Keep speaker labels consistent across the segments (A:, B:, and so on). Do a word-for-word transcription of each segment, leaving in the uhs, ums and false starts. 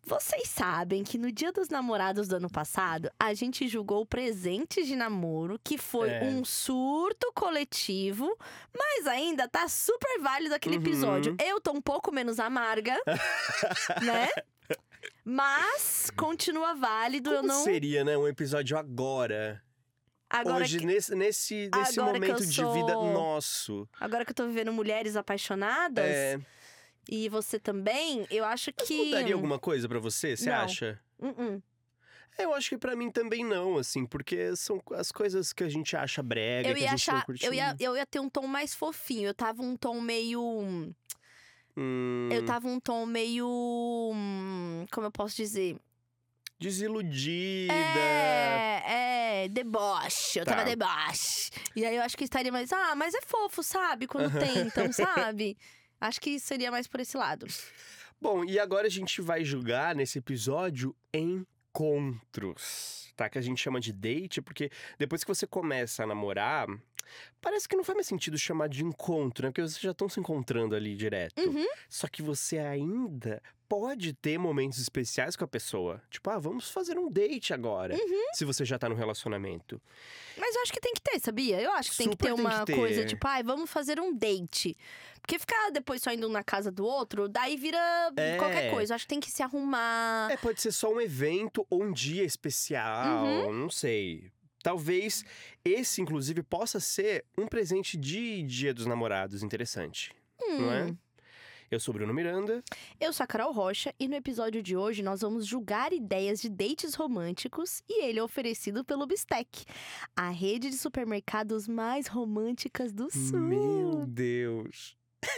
A: Vocês sabem que no Dia dos Namorados do ano passado, a gente julgou presentes de namoro, que foi
B: É.
A: um surto coletivo, mas ainda tá super válido aquele
B: Uhum.
A: episódio. Eu tô um pouco menos amarga, né? Mas continua válido, eu
B: Como
A: não.
B: seria, né, um episódio agora?
A: Agora
B: Hoje,
A: que...
B: nesse, nesse, nesse
A: Agora que eu
B: momento de
A: sou-
B: vida nosso.
A: Agora que eu tô vivendo mulheres apaixonadas,
B: É,
A: e você também, eu acho
B: mas
A: que.
B: mudaria alguma coisa pra você, você
A: Não.
B: acha?
A: Uh-uh.
B: Eu acho que pra mim também não, assim, porque são as coisas que a gente acha brega,
A: Eu
B: que
A: ia
B: a gente não
A: achar.
B: curte
A: Eu ia,
B: muito.
A: eu ia ter um tom mais fofinho. Eu tava um tom meio.
B: Hum,
A: Eu tava um tom meio. hum, Como eu posso dizer?
B: Desiludida.
A: É, é, deboche. Eu
B: Tá.
A: tava deboche. E aí eu acho que estaria mais. Ah, mas é fofo, sabe? Quando tentam, sabe? Acho que seria mais por esse lado.
B: Bom, e agora a gente vai julgar nesse episódio encontros, tá? Que a gente chama de date, porque depois que você começa a namorar, parece que não faz mais sentido chamar de encontro, né? Porque vocês já estão se encontrando ali direto.
A: Uhum.
B: Só que você ainda pode ter momentos especiais com a pessoa. Tipo, ah, vamos fazer um date agora.
A: Uhum.
B: Se você já tá no relacionamento.
A: Mas eu acho que tem que ter, sabia? Eu acho que tem que
B: Super
A: ter
B: tem
A: uma
B: que ter.
A: coisa tipo, ai, vamos fazer um date. Porque ficar depois só indo na casa do outro, daí vira
B: É.
A: qualquer coisa. Eu acho que tem que se arrumar.
B: É, pode ser só um evento ou um dia especial,
A: Uhum.
B: não sei. Talvez esse, inclusive, possa ser um presente de Dia dos Namorados interessante, não é?
A: Hum.
B: Eu sou Bruno Miranda.
A: Eu sou a Carol Rocha e no episódio de hoje nós vamos julgar ideias de dates românticos e ele é oferecido pelo Bistec, a rede de supermercados mais românticas do Sul.
B: Meu Deus.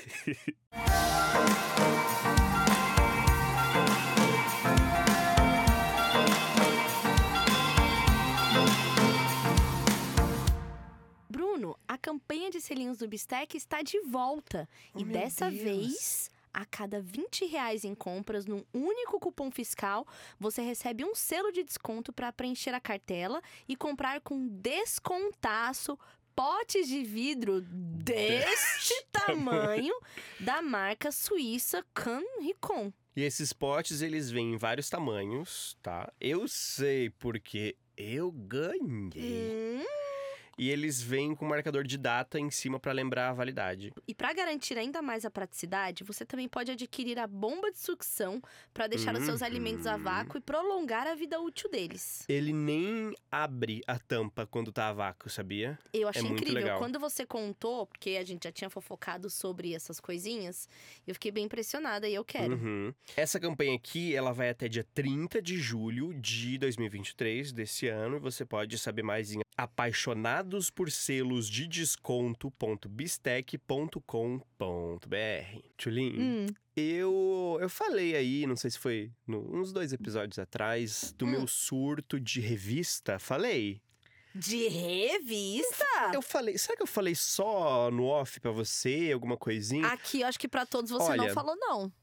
A: Bruno, a campanha de selinhos do Bistec está de volta.
B: Oh,
A: e
B: meu
A: dessa
B: Deus.
A: vez, a cada vinte reais em compras num único cupom fiscal, você recebe um selo de desconto para preencher a cartela e comprar com descontaço potes de vidro deste tamanho da marca suíça Canricon.
B: E esses potes, eles vêm em vários tamanhos, tá? Eu sei porque eu ganhei.
A: Hum,
B: E eles vêm com marcador de data em cima pra lembrar a validade.
A: E para garantir ainda mais a praticidade, você também pode adquirir a bomba de sucção para deixar os seus
B: Uhum.
A: alimentos a vácuo e prolongar a vida útil deles.
B: Ele nem abre a tampa quando tá a vácuo, sabia?
A: Eu achei
B: muito
A: incrível.
B: legal.
A: Quando você contou, porque a gente já tinha fofocado sobre essas coisinhas, eu fiquei bem impressionada e eu quero.
B: Uhum. Essa campanha aqui, ela vai até dia trinta de julho de dois mil e vinte e três, desse ano. E você pode saber mais em apaixonados por selos de desconto.bistec ponto com ponto br. Tchulin,
A: Hum,
B: eu, eu falei aí, não sei se foi no, uns dois episódios atrás, do
A: Hum.
B: meu surto de revista. Falei?
A: de revista?
B: Eu falei, será que eu falei só no off pra você, alguma coisinha?
A: Aqui, eu acho que pra todos você não
B: Olha,
A: falou, não.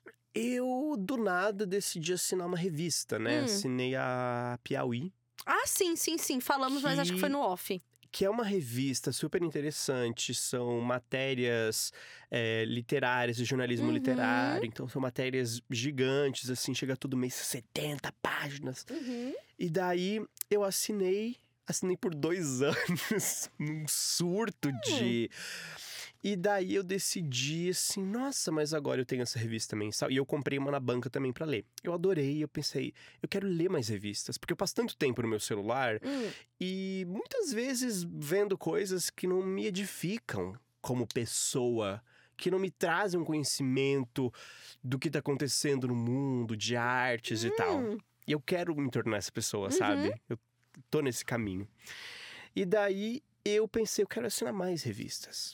B: Eu, do nada, decidi assinar uma revista, né?
A: Hum.
B: Assinei a Piauí,
A: Ah, sim, sim, sim. Falamos, mas acho que
B: Que-
A: foi no off.
B: que é uma revista super interessante. São matérias é, literárias, de jornalismo
A: Uhum.
B: literário. Então, são matérias gigantes, assim, chega todo mês setenta páginas.
A: Uhum.
B: E daí, eu assinei, assinei por dois anos, num surto de... E daí eu decidi assim, nossa, mas agora eu tenho essa revista mensal. E eu comprei uma na banca também pra ler. Eu adorei, eu pensei, eu quero ler mais revistas. Porque eu passo tanto tempo no meu celular
A: Hum.
B: e muitas vezes vendo coisas que não me edificam como pessoa. Que não me trazem um conhecimento do que tá acontecendo no mundo, de artes e tal.
A: Hum.
B: E eu quero me tornar essa pessoa,
A: Uhum.
B: sabe? Eu tô nesse caminho. E daí eu pensei, eu quero assinar mais revistas.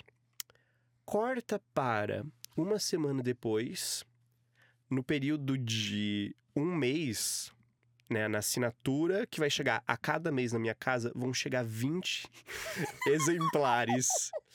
B: Corta para uma semana depois, no período de um mês, né, na assinatura, que vai chegar a cada mês na minha casa, vão chegar vinte exemplares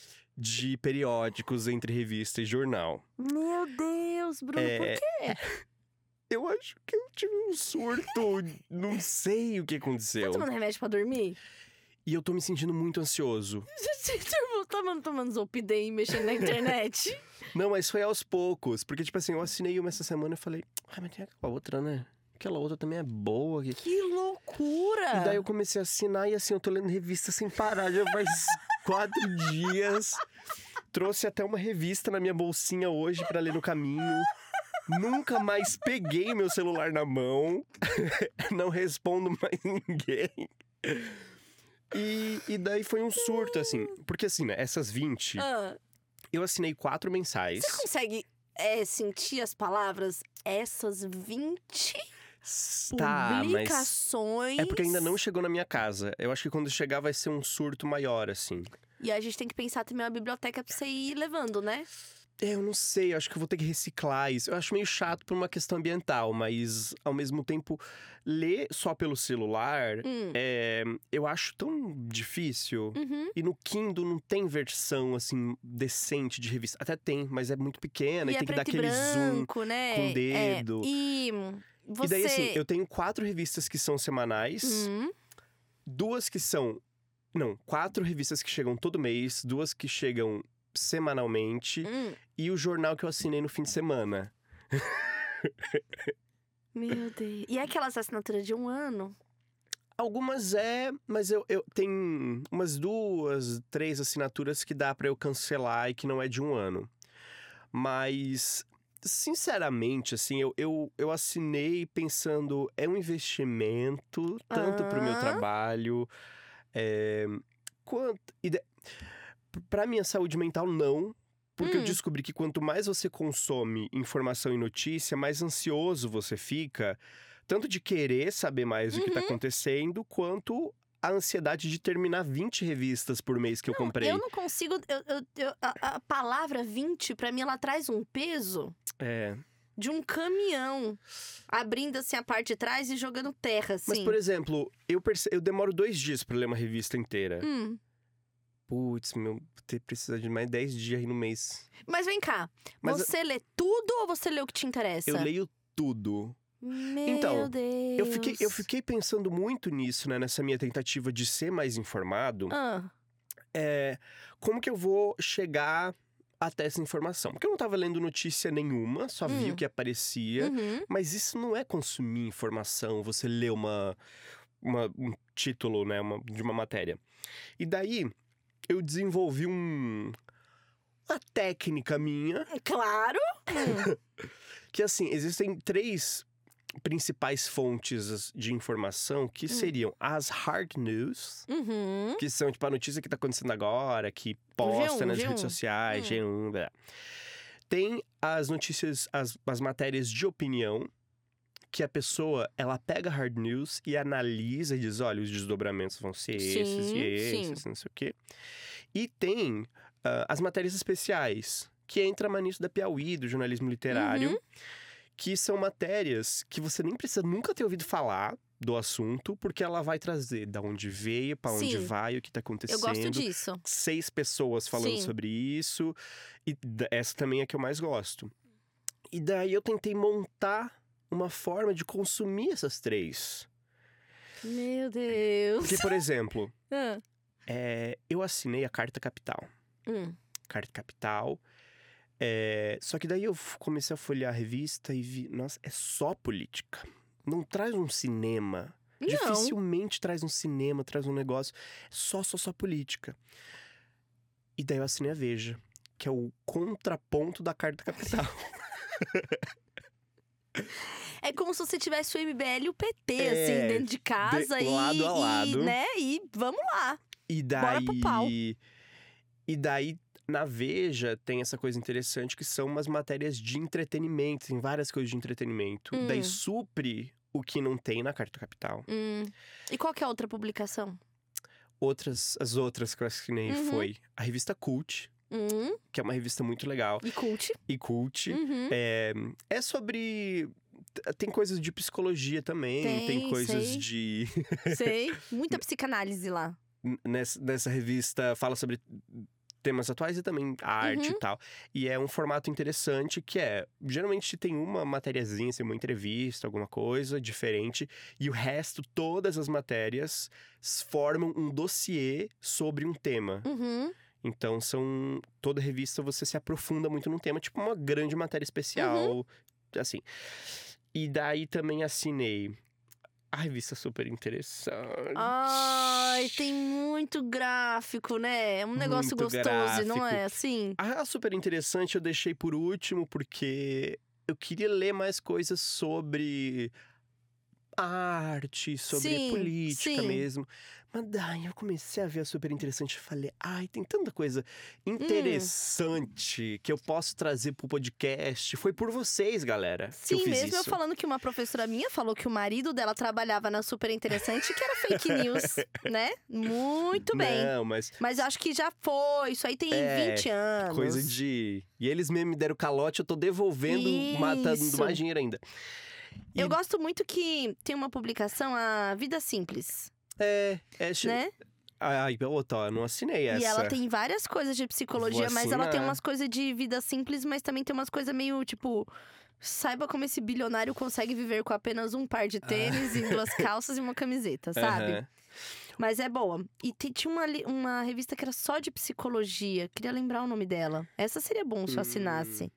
B: de periódicos entre revista e jornal.
A: Meu Deus, Bruno,
B: É,
A: por quê?
B: Eu acho que eu tive um surto, não sei o que aconteceu.
A: Tá tomando remédio pra dormir?
B: E eu tô me sentindo muito ansioso.
A: Você tá tomando, tomando Zolpidem e mexendo na internet?
B: Não, mas foi aos poucos. Porque, tipo assim, eu assinei uma essa semana e falei... Ah, mas tem a outra, né? aquela outra também é boa. Que...
A: Que loucura!
B: E daí eu comecei a assinar e assim, eu tô lendo revista sem parar, já faz quatro dias. Trouxe até uma revista na minha bolsinha hoje pra ler no caminho. Nunca mais peguei meu celular na mão. Não respondo mais ninguém. E, e daí foi um surto, assim. Porque assim, né, essas vinte,
A: Ah,
B: eu assinei quatro mensais.
A: você consegue é, sentir as palavras? Essas vinte
B: Tá, mas
A: publicações.
B: é porque ainda não chegou na minha casa. Eu acho que quando chegar vai ser um surto maior, assim.
A: E a gente tem que pensar também uma biblioteca pra você ir levando, né?
B: É, eu não sei, eu acho que eu vou ter que reciclar isso. Eu acho meio chato por uma questão ambiental, mas ao mesmo tempo, ler só pelo celular,
A: Hum.
B: é, eu acho tão difícil.
A: Uhum.
B: E no Kindle não tem versão, assim, decente de revista. Até tem, mas é muito pequena
A: E
B: e,
A: é
B: tem que dar
A: preto e
B: aquele zoom.
A: branco, né?
B: com o dedo.
A: É. E você...
B: E daí, assim, eu tenho quatro revistas que são semanais,
A: Hum.
B: duas que são. Não, quatro revistas que chegam todo mês, duas que chegam semanalmente,
A: Hum.
B: e o jornal que eu assinei no fim de semana.
A: Meu Deus. E aquelas assinaturas de um ano?
B: Algumas é, mas eu, eu tenho umas duas, três assinaturas que dá pra eu cancelar e que não é de um ano. Mas, sinceramente, assim, eu, eu, eu assinei pensando, é um investimento, tanto pro meu
A: Ah.
B: trabalho, é, quanto... E de, pra minha saúde mental, não. Porque eu
A: Hum.
B: descobri que quanto mais você consome informação e notícia, mais ansioso você fica. Tanto de querer saber mais o que tá
A: Uhum.
B: acontecendo, quanto a ansiedade de terminar vinte revistas por mês que eu comprei.
A: Eu não consigo. eu- eu- eu- a, a palavra vinte, pra mim, ela traz um peso
B: É.
A: de um caminhão. Abrindo assim a parte de trás e jogando terra, assim.
B: Mas, por exemplo, eu, perce... eu demoro dois dias pra ler uma revista inteira.
A: Hum.
B: Putz, meu, vou ter precisar de mais dez dias aí no mês.
A: Mas vem cá,
B: Mas
A: você lê tudo ou você lê o que te interessa?
B: eu leio tudo.
A: Meu
B: Então,
A: Deus.
B: Eu fiquei, eu fiquei pensando muito nisso, né? Nessa minha tentativa de ser mais informado.
A: Ah,
B: É, como que eu vou chegar até essa informação? Porque eu não tava lendo notícia nenhuma, só vi
A: Hum.
B: o que aparecia.
A: uhum.
B: Mas isso não é consumir informação, você lê uma, uma- um título, né, uma- de uma matéria. E daí, eu desenvolvi um, uma técnica minha,
A: Claro. Hum.
B: que assim, existem três principais fontes de informação, que seriam as hard news,
A: Uhum.
B: que são tipo a notícia que tá acontecendo agora, que posta
A: G um,
B: nas
A: G um.
B: redes sociais,
A: Hum.
B: G um, blá. Tem as notícias, as, as matérias de opinião, que a pessoa, ela pega hard news e analisa e diz, olha, os desdobramentos vão ser esses
A: Sim,
B: e esses, não sei o quê. E tem ah, as matérias especiais, que entra mais nisso da Piauí, do jornalismo literário,
A: Uhum.
B: que são matérias que você nem precisa nunca ter ouvido falar do assunto, porque ela vai trazer da onde veio, pra onde
A: Sim.
B: vai, o que tá
A: Eu
B: acontecendo.
A: gosto disso.
B: Seis pessoas falando
A: Sim.
B: sobre isso. E d- essa também é a que eu mais gosto. E daí eu tentei montar uma forma de consumir essas três.
A: Meu Deus.
B: Porque, por exemplo,
A: Ah.
B: é, eu assinei a Carta Capital.
A: Hum.
B: Carta Capital. É, só que daí eu f- comecei a folhear a revista e vi, nossa, é só política. Não traz um cinema.
A: Não.
B: Dificilmente traz um cinema, traz um negócio. É só, só, só política. E daí eu assinei a Veja, que é o contraponto da Carta Capital.
A: É como se você tivesse o M B L e o P T,
B: É,
A: assim, dentro de casa.
B: de-
A: e,
B: lado a
A: e,
B: lado.
A: né? E vamos lá.
B: E
A: Bora pro pau.
B: daí. E daí, na Veja, tem essa coisa interessante que são umas matérias de entretenimento, tem várias coisas de entretenimento.
A: Hum.
B: Daí supre o que não tem na Carta Capital.
A: Hum. E qual que é a outra publicação?
B: Outras, as outras que eu assinei
A: Uhum.
B: foi a revista Cult,
A: Hum.
B: que é uma revista muito legal.
A: E cult.
B: E Cult.
A: Uhum.
B: É, é sobre. Tem coisas de psicologia também, tem,
A: Tem,
B: coisas
A: sei.
B: de.
A: Sei. Muita psicanálise lá.
B: Nessa, nessa revista fala sobre temas atuais e também arte
A: Uhum.
B: e tal. E é um formato interessante que é, geralmente tem uma matériazinha, assim, uma entrevista, alguma coisa diferente, e o resto, todas as matérias s- formam um dossiê sobre um tema.
A: Uhum.
B: Então são, toda revista você se aprofunda muito num tema, tipo uma grande matéria especial,
A: Uhum.
B: assim. E daí também assinei a revista Super Interessante.
A: Ai, tem muito gráfico, né? É um negócio
B: Muito
A: gostoso,
B: gráfico.
A: não é? Assim.
B: A Super Interessante eu deixei por último porque eu queria ler mais coisas sobre arte, sobre
A: Sim,
B: política
A: sim.
B: mesmo. Mas daí eu comecei a ver a Super Interessante e falei, ai, tem tanta coisa
A: Hum.
B: interessante que eu posso trazer pro podcast. Foi por vocês, galera, que eu
A: Sim,
B: fiz
A: mesmo eu
B: isso.
A: falando que uma professora minha falou que o marido dela trabalhava na Super Interessante, que era fake news, né? Muito bem.
B: Não, mas
A: Mas eu acho que já foi, isso aí tem
B: É,
A: vinte anos.
B: coisa de... E eles mesmo me deram calote, eu tô devolvendo, matando
A: Isso.
B: mais dinheiro ainda. E-
A: Eu gosto muito que tem uma publicação, a Vida Simples,
B: É, é...
A: né?
B: Ai, outra, eu não assinei essa.
A: E ela tem várias coisas de psicologia,
B: Vou
A: mas ela tem
B: assinar.
A: umas coisas de vida simples, mas também tem umas coisas meio, tipo... Saiba como esse bilionário consegue viver com apenas um par de tênis e duas calças e uma camiseta, sabe?
B: Aham.
A: Mas é boa. E te- tinha uma, li- uma revista que era só de psicologia. Queria lembrar o nome dela. Essa seria bom se eu assinasse.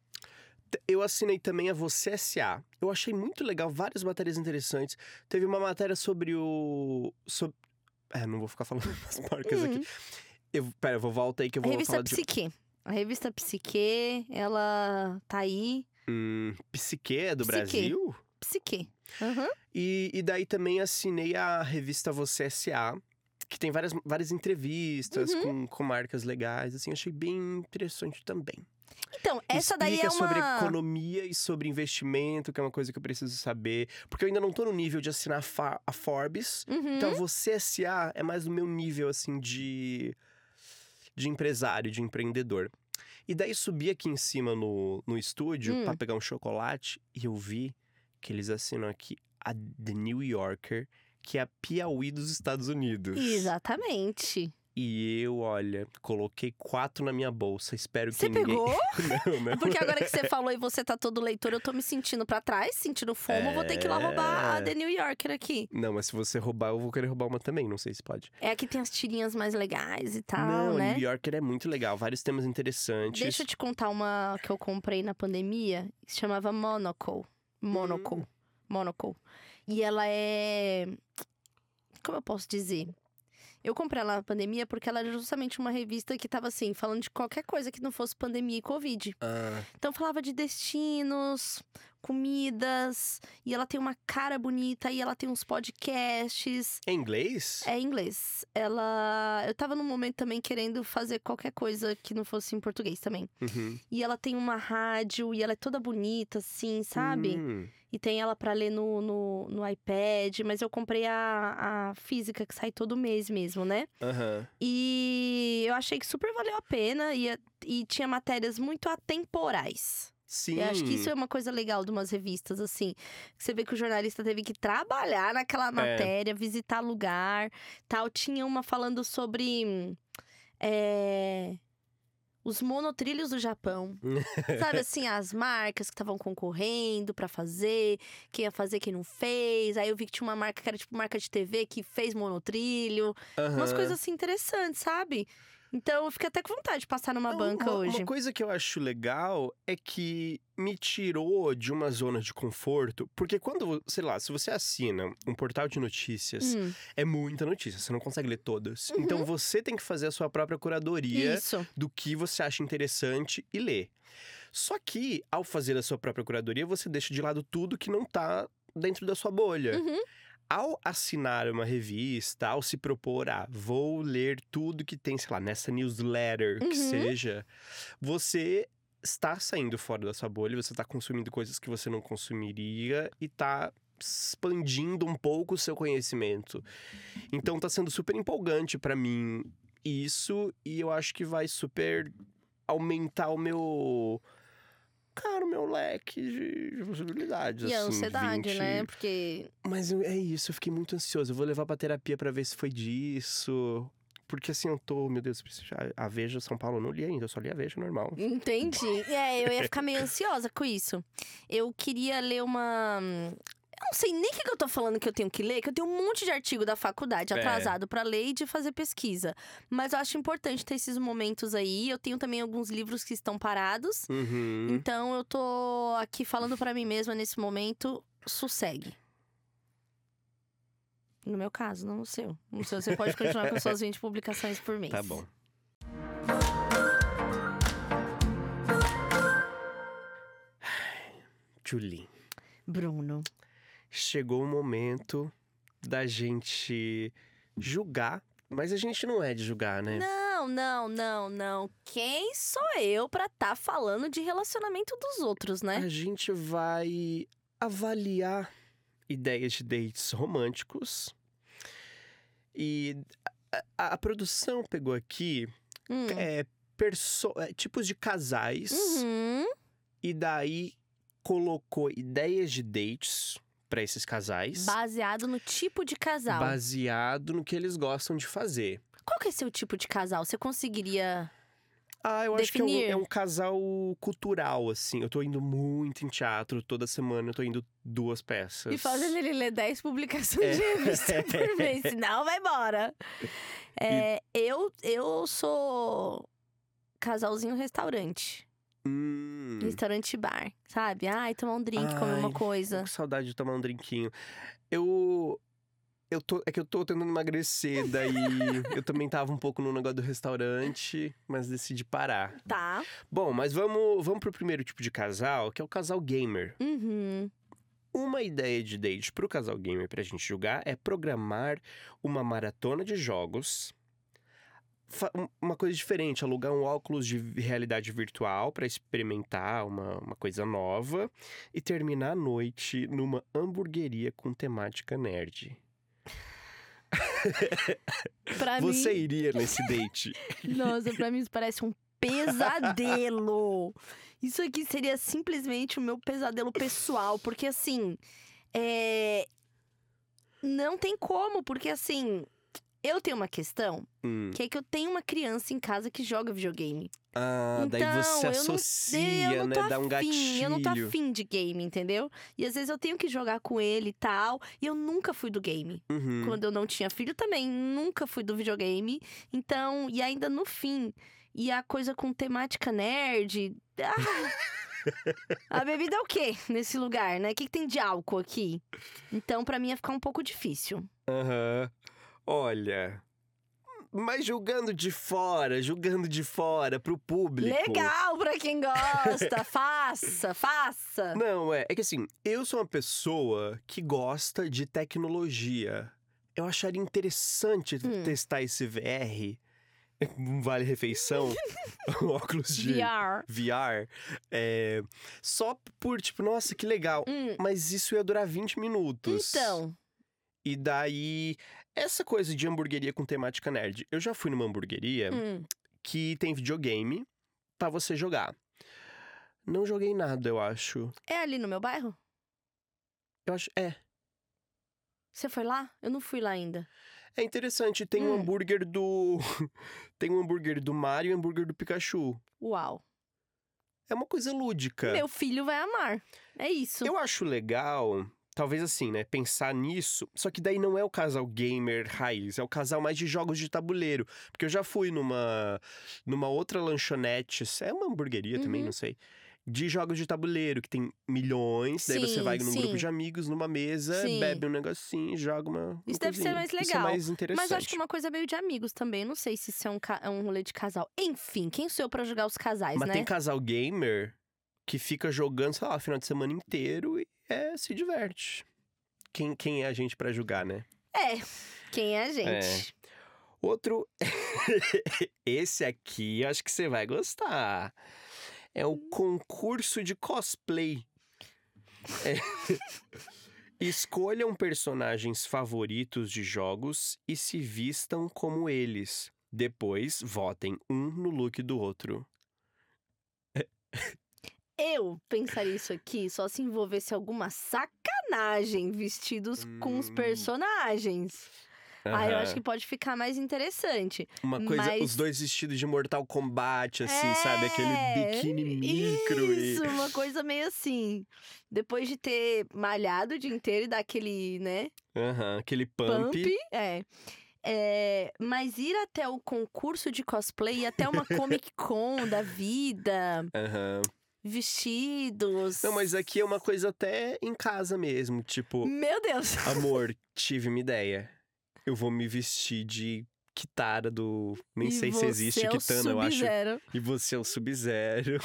B: T- Eu assinei também a Você S A. Eu achei muito legal, várias matérias interessantes. Teve uma matéria sobre o... Sobre... É, não vou ficar falando as marcas
A: Hum.
B: aqui. Eu, pera, eu vou voltar aí que eu
A: A
B: vou
A: revista
B: falar de...
A: Psique. A revista Psique, ela tá aí.
B: Hum, Psique é do
A: Psique.
B: Brasil?
A: Psique. Aham.
B: E, e daí também assinei a revista Você S A, que tem várias, várias entrevistas
A: Uhum.
B: com, com marcas legais, assim, achei bem interessante também.
A: Então, essa daí
B: Explica
A: é uma...
B: sobre economia e sobre investimento, que é uma coisa que eu preciso saber. Porque eu ainda não tô no nível de assinar a, Fa- a Forbes.
A: Uhum.
B: Então, Você S A é mais no meu nível, assim, de, de empresário, de empreendedor. E daí subi aqui em cima no, no estúdio
A: Hum.
B: pra pegar um chocolate e eu vi que eles assinam aqui a The New Yorker, que é a Piauí dos Estados Unidos.
A: Exatamente.
B: E eu, olha, coloquei quatro na minha bolsa. Espero
A: Você
B: que ninguém...
A: pegou?
B: Não, não.
A: Porque agora que você falou e você tá todo leitor, eu tô me sentindo pra trás, sentindo fomo. Vou ter que ir lá roubar a
B: É.
A: The New Yorker aqui.
B: Não, mas se você roubar, eu vou querer roubar uma também. Não sei se pode.
A: É que tem as tirinhas mais legais e tal,
B: não,
A: né?
B: a New Yorker é muito legal. Vários temas interessantes.
A: Deixa eu te contar uma que eu comprei na pandemia, que se chamava Monocle. Monocle.
B: Hum.
A: Monocle. E ela é... Como eu posso dizer? Eu comprei ela na pandemia porque ela era justamente uma revista que tava assim, falando de qualquer coisa que não fosse pandemia e Covid.
B: Ah,
A: Então falava de destinos, comidas, e ela tem uma cara bonita, e ela tem uns podcasts.
B: é inglês?
A: É em inglês. Ela. Eu tava num momento também querendo fazer qualquer coisa que não fosse em português também.
B: Uhum.
A: E ela tem uma rádio, e ela é toda bonita, assim, sabe?
B: Hum.
A: E tem ela pra ler no, no, no iPad, mas eu comprei a, a física que sai todo mês mesmo, né?
B: Aham.
A: E eu achei que super valeu a pena e, e tinha matérias muito atemporais.
B: Sim.
A: Eu acho que isso é uma coisa legal de umas revistas, assim. Que você vê que o jornalista teve que trabalhar naquela matéria, visitar lugar, tal. Tinha uma falando sobre hum, é, os monotrilhos do Japão. Sabe, assim, as marcas que estavam concorrendo pra fazer, quem ia fazer, quem não fez. Aí eu vi que tinha uma marca que era tipo marca de T V que fez monotrilho. Umas
B: Aham.
A: coisas assim interessantes, sabe? Então eu fiquei até com vontade de passar numa
B: Não,
A: banca
B: uma,
A: hoje.
B: Uma coisa que eu acho legal é que me tirou de uma zona de conforto. Porque quando, sei lá, se você assina um portal de notícias,
A: Hum,
B: é muita notícia, você não consegue ler todas.
A: Uhum.
B: Então você tem que fazer a sua própria curadoria
A: isso.
B: do que você acha interessante e ler. Só que, ao fazer a sua própria curadoria, você deixa de lado tudo que não tá dentro da sua bolha.
A: Uhum.
B: Ao assinar uma revista, ao se propor, ah, vou ler tudo que tem, sei lá, nessa newsletter que
A: Uhum.
B: seja, você está saindo fora da sua bolha, você está consumindo coisas que você não consumiria e tá expandindo um pouco o seu conhecimento. Então tá sendo super empolgante pra mim isso, e eu acho que vai super aumentar o meu... Cara, o meu leque de de possibilidades,
A: E a
B: assim,
A: ansiedade,
B: vinte
A: né? Porque.
B: Mas eu- é isso, eu fiquei muito ansioso. Eu vou levar pra terapia pra ver se foi disso. Porque assim, eu tô, meu Deus, preciso- a a Veja São Paulo eu não li ainda, eu só li a Veja normal.
A: Entendi. É, eu ia ficar meio ansiosa com isso. Eu queria ler uma. Eu não sei nem o que, que eu tô falando que eu tenho que ler, que eu tenho um monte de artigo da faculdade
B: É.
A: atrasado pra ler e de fazer pesquisa. Mas eu acho importante ter esses momentos aí. Eu tenho também alguns livros que estão parados.
B: Uhum.
A: Então eu tô aqui falando pra mim mesma nesse momento, sossegue. No meu caso, não no seu. No seu, você pode continuar com suas vinte publicações por mês.
B: Tá bom. Julie,
A: Bruno.
B: chegou o momento da gente julgar, mas a gente não é de julgar, né?
A: Não, não, não, não. Quem sou eu pra tá falando de relacionamento dos outros, né?
B: A gente vai avaliar ideias de dates românticos. E a, a- a produção pegou aqui
A: Hum.
B: é, perso- é, tipos de casais.
A: Uhum.
B: E daí colocou ideias de dates pra esses casais.
A: Baseado no tipo de casal.
B: Baseado no que eles gostam de fazer.
A: Qual que é seu tipo de casal? Você conseguiria...
B: Ah, eu acho que é um,
A: Definir?
B: é um casal cultural, assim. Eu tô indo muito em teatro, toda semana eu tô indo duas peças.
A: E fazendo ele ler dez publicações de revista por mês, senão vai embora. É, eu, eu sou casalzinho restaurante.
B: Hum,
A: Restaurante bar, sabe? Ai, tomar um drink, comer uma
B: Ai,
A: coisa.
B: tô com saudade de tomar um drinquinho. Eu... Eu tô, é que eu tô tentando emagrecer, daí eu também tava um pouco no negócio do restaurante, mas decidi parar.
A: Tá.
B: Bom, mas vamos, vamos pro primeiro tipo de casal, que é o casal gamer.
A: Uhum.
B: Uma ideia de date pro casal gamer pra gente julgar é programar uma maratona de jogos. Fa- um- uma coisa diferente, alugar um óculos de realidade virtual pra experimentar uma, uma coisa nova. E terminar a noite numa hamburgueria com temática nerd.
A: Pra
B: Você
A: mim...
B: iria nesse date?
A: Nossa, pra mim isso parece um pesadelo. Isso aqui seria simplesmente o meu pesadelo pessoal. Porque, assim, é... não tem como. Porque, assim, eu tenho uma questão,
B: Hum.
A: que é que eu tenho uma criança em casa que joga videogame.
B: Ah, daí
A: Então,
B: você
A: eu não-
B: associa,
A: eu não
B: né?
A: tô
B: Dá um
A: afim,
B: gatilho.
A: Eu não tô afim de game, entendeu? E às vezes eu tenho que jogar com ele e tal. E eu nunca fui do game.
B: Uhum.
A: Quando eu não tinha filho também, nunca fui do videogame. Então, e ainda no fim. E a coisa com temática nerd. Ah, a bebida é o quê nesse lugar, né? O que, que tem de álcool aqui? Então, pra mim ia ficar um pouco difícil.
B: Aham. Olha. Mas julgando de fora, julgando de fora pro público.
A: Legal pra quem gosta! faça, faça!
B: Não, é, é que assim, eu sou uma pessoa que gosta de tecnologia. Eu acharia interessante
A: Hum.
B: testar esse V R, um vale refeição, um óculos de
A: V R.
B: V R, é, só por tipo, nossa, que legal.
A: Hum,
B: Mas isso ia durar vinte minutos.
A: então,
B: E daí, essa coisa de hamburgueria com temática nerd. Eu já fui numa hamburgueria
A: hum,
B: que tem videogame pra você jogar. Não joguei nada, eu acho.
A: é ali no meu bairro?
B: Eu acho. É.
A: Você foi lá? Eu não fui lá ainda.
B: É interessante, tem um
A: Hum.
B: hambúrguer do. Tem um hambúrguer do Mario e um hambúrguer do Pikachu.
A: Uau.
B: É uma coisa lúdica.
A: Meu filho vai amar. É isso.
B: Eu acho legal, talvez assim, né? Pensar nisso. Só que daí não é o casal gamer raiz, é o casal mais de jogos de tabuleiro. Porque eu já fui numa, numa outra lanchonete, é uma hamburgueria também,
A: Uhum.
B: não sei. De jogos de tabuleiro, que tem milhões. daí você
A: Sim,
B: vai num
A: sim.
B: grupo de amigos, numa mesa,
A: Sim.
B: bebe um negocinho, joga uma. uma
A: Isso deve ser
B: coisinha.
A: mais
B: Isso é
A: legal.
B: mais interessante.
A: Mas eu acho que é uma coisa meio de amigos também. Eu não sei se isso é um, ca- é um rolê de casal. Enfim, quem sou eu pra jogar os casais,
B: Mas
A: né?
B: tem casal gamer que fica jogando, sei lá, o final de semana inteiro e é, se diverte. Quem, quem é a gente pra julgar, né?
A: É, quem é a gente?
B: Outro. Esse aqui, eu acho que você vai gostar. É o concurso de cosplay. É. Escolham personagens favoritos de jogos e se vistam como eles. Depois, votem um no look do outro.
A: Eu pensaria isso aqui só se envolvesse alguma sacanagem vestidos com os
B: Hum.
A: personagens. Aí eu
B: Aham.
A: acho que pode ficar mais interessante.
B: Uma coisa,
A: mas-
B: os dois vestidos de Mortal Kombat, assim, sabe? Aquele
A: É,
B: biquíni micro
A: Isso,
B: e...
A: uma coisa meio assim. Depois de ter malhado o dia inteiro e dar aquele, né,
B: Aham, aquele pump.
A: pump. É. É, mas ir até o concurso de cosplay, ir até uma Comic Con da vida,
B: Aham.
A: vestidos.
B: Não, mas aqui é uma coisa até em casa mesmo. Tipo,
A: Meu Deus!
B: amor, tive uma ideia. Eu vou me vestir de Kitara do... Nem
A: E
B: sei se existe
A: você é o
B: Kitana, eu acho.
A: Sub-Zero.
B: E você é o Sub-Zero.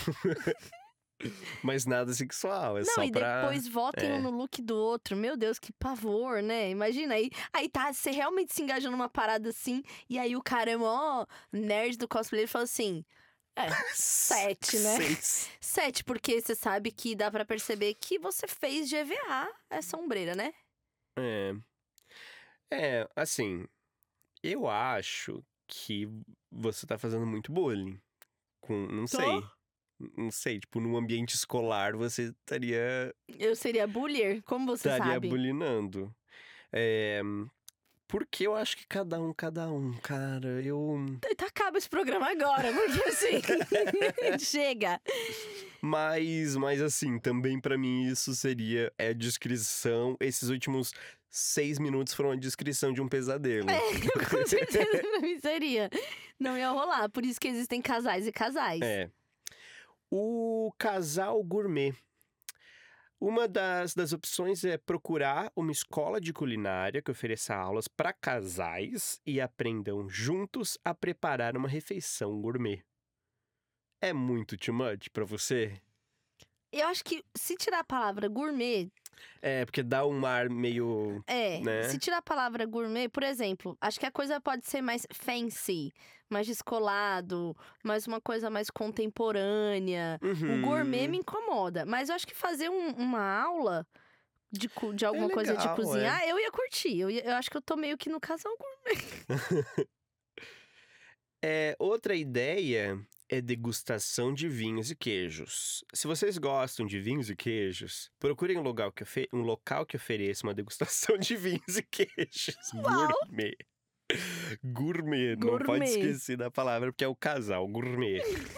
B: Mas nada sexual, é
A: Não,
B: só
A: e
B: pra...
A: depois votem
B: é.
A: um no look do outro. Meu Deus, que pavor, né? Imagina aí. Aí tá, você realmente se engaja numa parada assim. E aí o cara é mó nerd do cosplay. Ele fala assim: é, sete, né?
B: Seis.
A: sete, porque você sabe que dá pra perceber que você fez de E V A essa ombreira, né?
B: É. É, assim, eu acho que você tá fazendo muito bullying. Com, não
A: Tô.
B: sei. Não sei, tipo, num ambiente escolar você estaria,
A: Eu seria bullier, como você
B: estaria
A: sabe?
B: bullyingando. É, porque eu acho que cada um, cada um, cara, eu...
A: Tá, acaba esse programa agora, porque assim. Chega.
B: Mas, mas assim, também pra mim isso seria é a descrição. Esses últimos seis minutos foram a descrição de um pesadelo.
A: É, com certeza pra mim seria. Não ia rolar. Por isso que existem casais e casais.
B: É. O casal gourmet. Uma das, das opções é procurar uma escola de culinária que ofereça aulas para casais e aprendam juntos a preparar uma refeição gourmet. É muito too much pra você?
A: Eu acho que se tirar a palavra gourmet,
B: É, porque dá um ar meio...
A: é.
B: Né?
A: Se tirar a palavra gourmet, por exemplo, acho que a coisa pode ser mais fancy, mais descolado, mais uma coisa mais contemporânea.
B: Uhum.
A: O gourmet me incomoda. Mas eu acho que fazer um- uma aula de, cu- de alguma coisa de
B: legal,
A: cozinhar, eu ia curtir. Eu, ia- eu acho que eu tô meio que no casal gourmet.
B: É, outra ideia é degustação de vinhos e queijos. Se vocês gostam de vinhos e queijos, procurem um local que, ofe- um local que ofereça uma degustação de vinhos e queijos.
A: Uau!
B: Gourmet. Gourmet, não pode
A: Gourmet.
B: esquecer da palavra, porque é o casal, gourmet.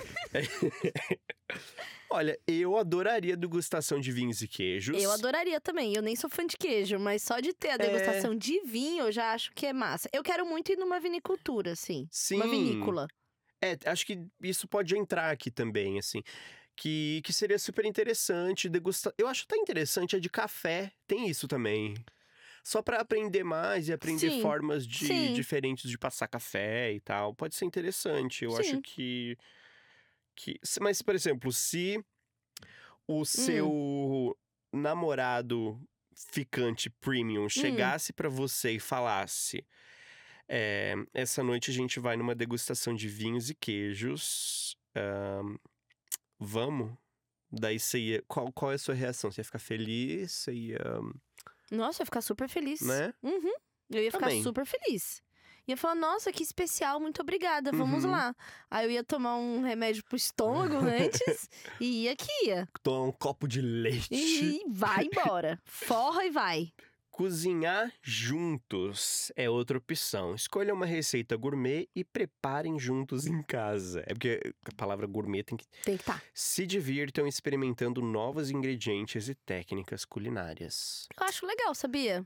B: Olha, eu adoraria degustação de vinhos e queijos.
A: Eu adoraria também. Eu nem sou fã de queijo, mas só de ter a degustação de vinho eu já acho que é massa. Eu quero muito ir numa vinicultura, assim.
B: Sim.
A: Uma vinícola.
B: É, acho que isso pode entrar aqui também, assim. Que, que seria super interessante degustar. Eu acho até interessante a de café. Tem isso também. Só pra aprender mais e aprender
A: Sim,
B: formas de,
A: sim.
B: diferentes de passar café e tal. Pode ser interessante. Eu
A: Sim.
B: acho que, que. se- Mas, por exemplo, se
A: Hum.
B: o seu namorado ficante premium chegasse pra você e falasse: é, essa noite a gente vai numa degustação de vinhos e queijos. ahn, vamos? Daí você ia. Qual, qual é a sua reação? Você ia ficar feliz? Você ia.
A: Nossa, eu ia ficar super feliz.
B: Né?
A: Uhum. Eu ia ficar
B: Também.
A: super feliz. Ia falar, nossa, que especial, muito obrigada, vamos
B: Uhum.
A: lá. Aí eu ia tomar um remédio pro estômago antes e ia que ia.
B: Tomar um copo de leite.
A: E vai embora. Forra e vai.
B: Cozinhar juntos é outra opção. Escolha uma receita gourmet e preparem juntos em casa. É porque a palavra gourmet tem que...
A: Tem que estar.
B: Se divirtam experimentando novos ingredientes e técnicas culinárias.
A: Eu acho legal, sabia?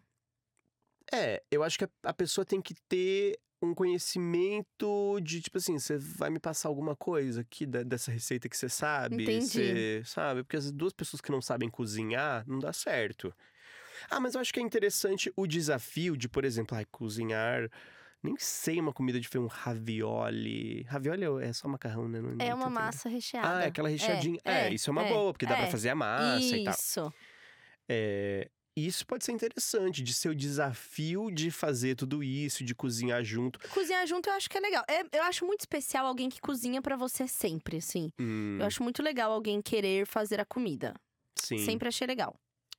B: É, eu acho que a, a pessoa tem que ter um conhecimento de, tipo assim, você vai me passar alguma coisa aqui da- dessa receita que você sabe?
A: Entendi.
B: Você sabe? Porque as duas pessoas que não sabem cozinhar, não dá certo. Ah, mas eu acho que é interessante o desafio de, por exemplo, ai, cozinhar... Nem sei uma comida de um ravioli. Ravioli é só macarrão, né? Não,
A: É
B: não
A: uma
B: tem-
A: massa recheada.
B: Ah, é aquela recheadinha. É, isso é uma boa, porque dá pra fazer a massa e tal.
A: Isso.
B: É, isso pode ser interessante, de ser o desafio de fazer tudo isso, de cozinhar junto.
A: Cozinhar junto eu acho que é legal. É- eu acho muito especial alguém que cozinha pra você sempre, assim.
B: Hum,
A: Eu acho muito legal alguém querer fazer a comida.
B: sim.
A: Sempre achei legal.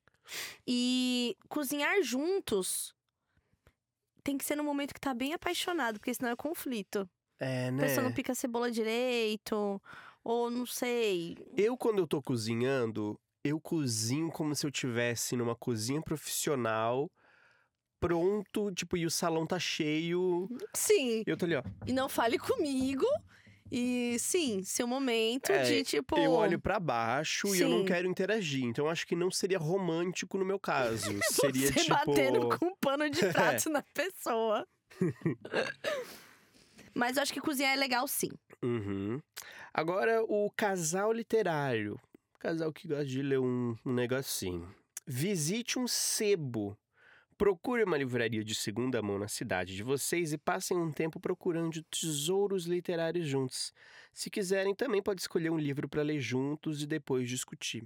A: E cozinhar juntos tem que ser no momento que tá bem apaixonado, porque senão é conflito.
B: É,
A: A
B: né?
A: pessoa não pica a cebola direito, ou não sei.
B: Eu, quando eu tô cozinhando, eu cozinho como se eu tivesse numa cozinha profissional pronto, tipo, e o salão tá cheio.
A: Sim.
B: E eu tô ali, ó.
A: E não fale comigo. E sim, seu momento
B: É,
A: de tipo.
B: Eu olho pra baixo e eu não
A: Sim.
B: quero interagir. Então acho que não seria romântico no meu caso. Seria
A: Você
B: tipo.
A: batendo com um pano de prato na pessoa. Mas eu acho que cozinhar é legal, sim.
B: Uhum. Agora, o casal literário. Casal que gosta de ler um, um negocinho. Visite um sebo. Procure uma livraria de segunda mão na cidade de vocês e passem um tempo procurando tesouros literários juntos. Se quiserem, também pode escolher um livro para ler juntos e depois discutir.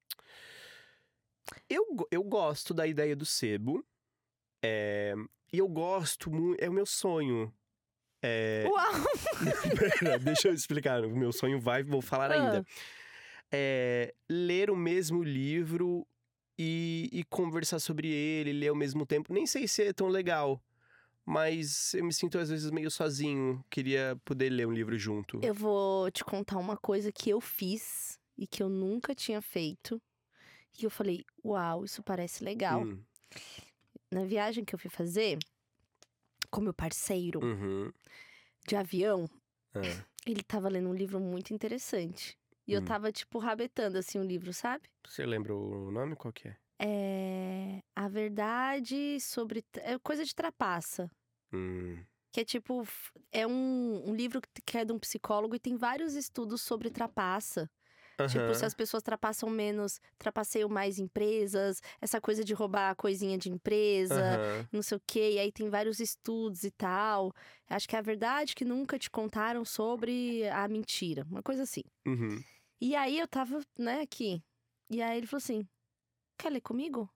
B: Eu, go- eu gosto da ideia do sebo. É, e eu gosto muito. É o meu sonho. É,
A: Uau!
B: Pera, deixa eu explicar. O meu sonho vai, vou falar ainda.
A: Ah,
B: É, ler o mesmo livro e, e conversar sobre ele, ler ao mesmo tempo. Nem sei se é tão legal, mas eu me sinto às vezes meio sozinho. Queria poder ler um livro junto.
A: eu vou te contar uma coisa que eu fiz e que eu nunca tinha feito. E eu falei, uau, isso parece legal.
B: Hum,
A: Na viagem que eu fui fazer com meu parceiro
B: uhum,
A: de avião,
B: ah,
A: ele tava lendo um livro muito interessante. E eu
B: Hum.
A: tava, tipo, rabetando assim o livro, sabe?
B: Você lembra o nome? Qual que é?
A: É. A verdade sobre. É coisa de trapaça.
B: Hum,
A: Que é tipo. f- É um, um livro que que é de um psicólogo e tem vários estudos sobre trapaça. Tipo, se
B: aham,
A: as pessoas trapassam menos, trapaceiam mais empresas, essa coisa de roubar a coisinha de empresa,
B: aham,
A: não sei o quê. E aí tem vários estudos e tal. Acho que é a verdade que nunca te contaram sobre a mentira. Uma coisa assim.
B: uhum.
A: E aí eu tava, né, aqui. E aí ele falou assim: quer ler comigo?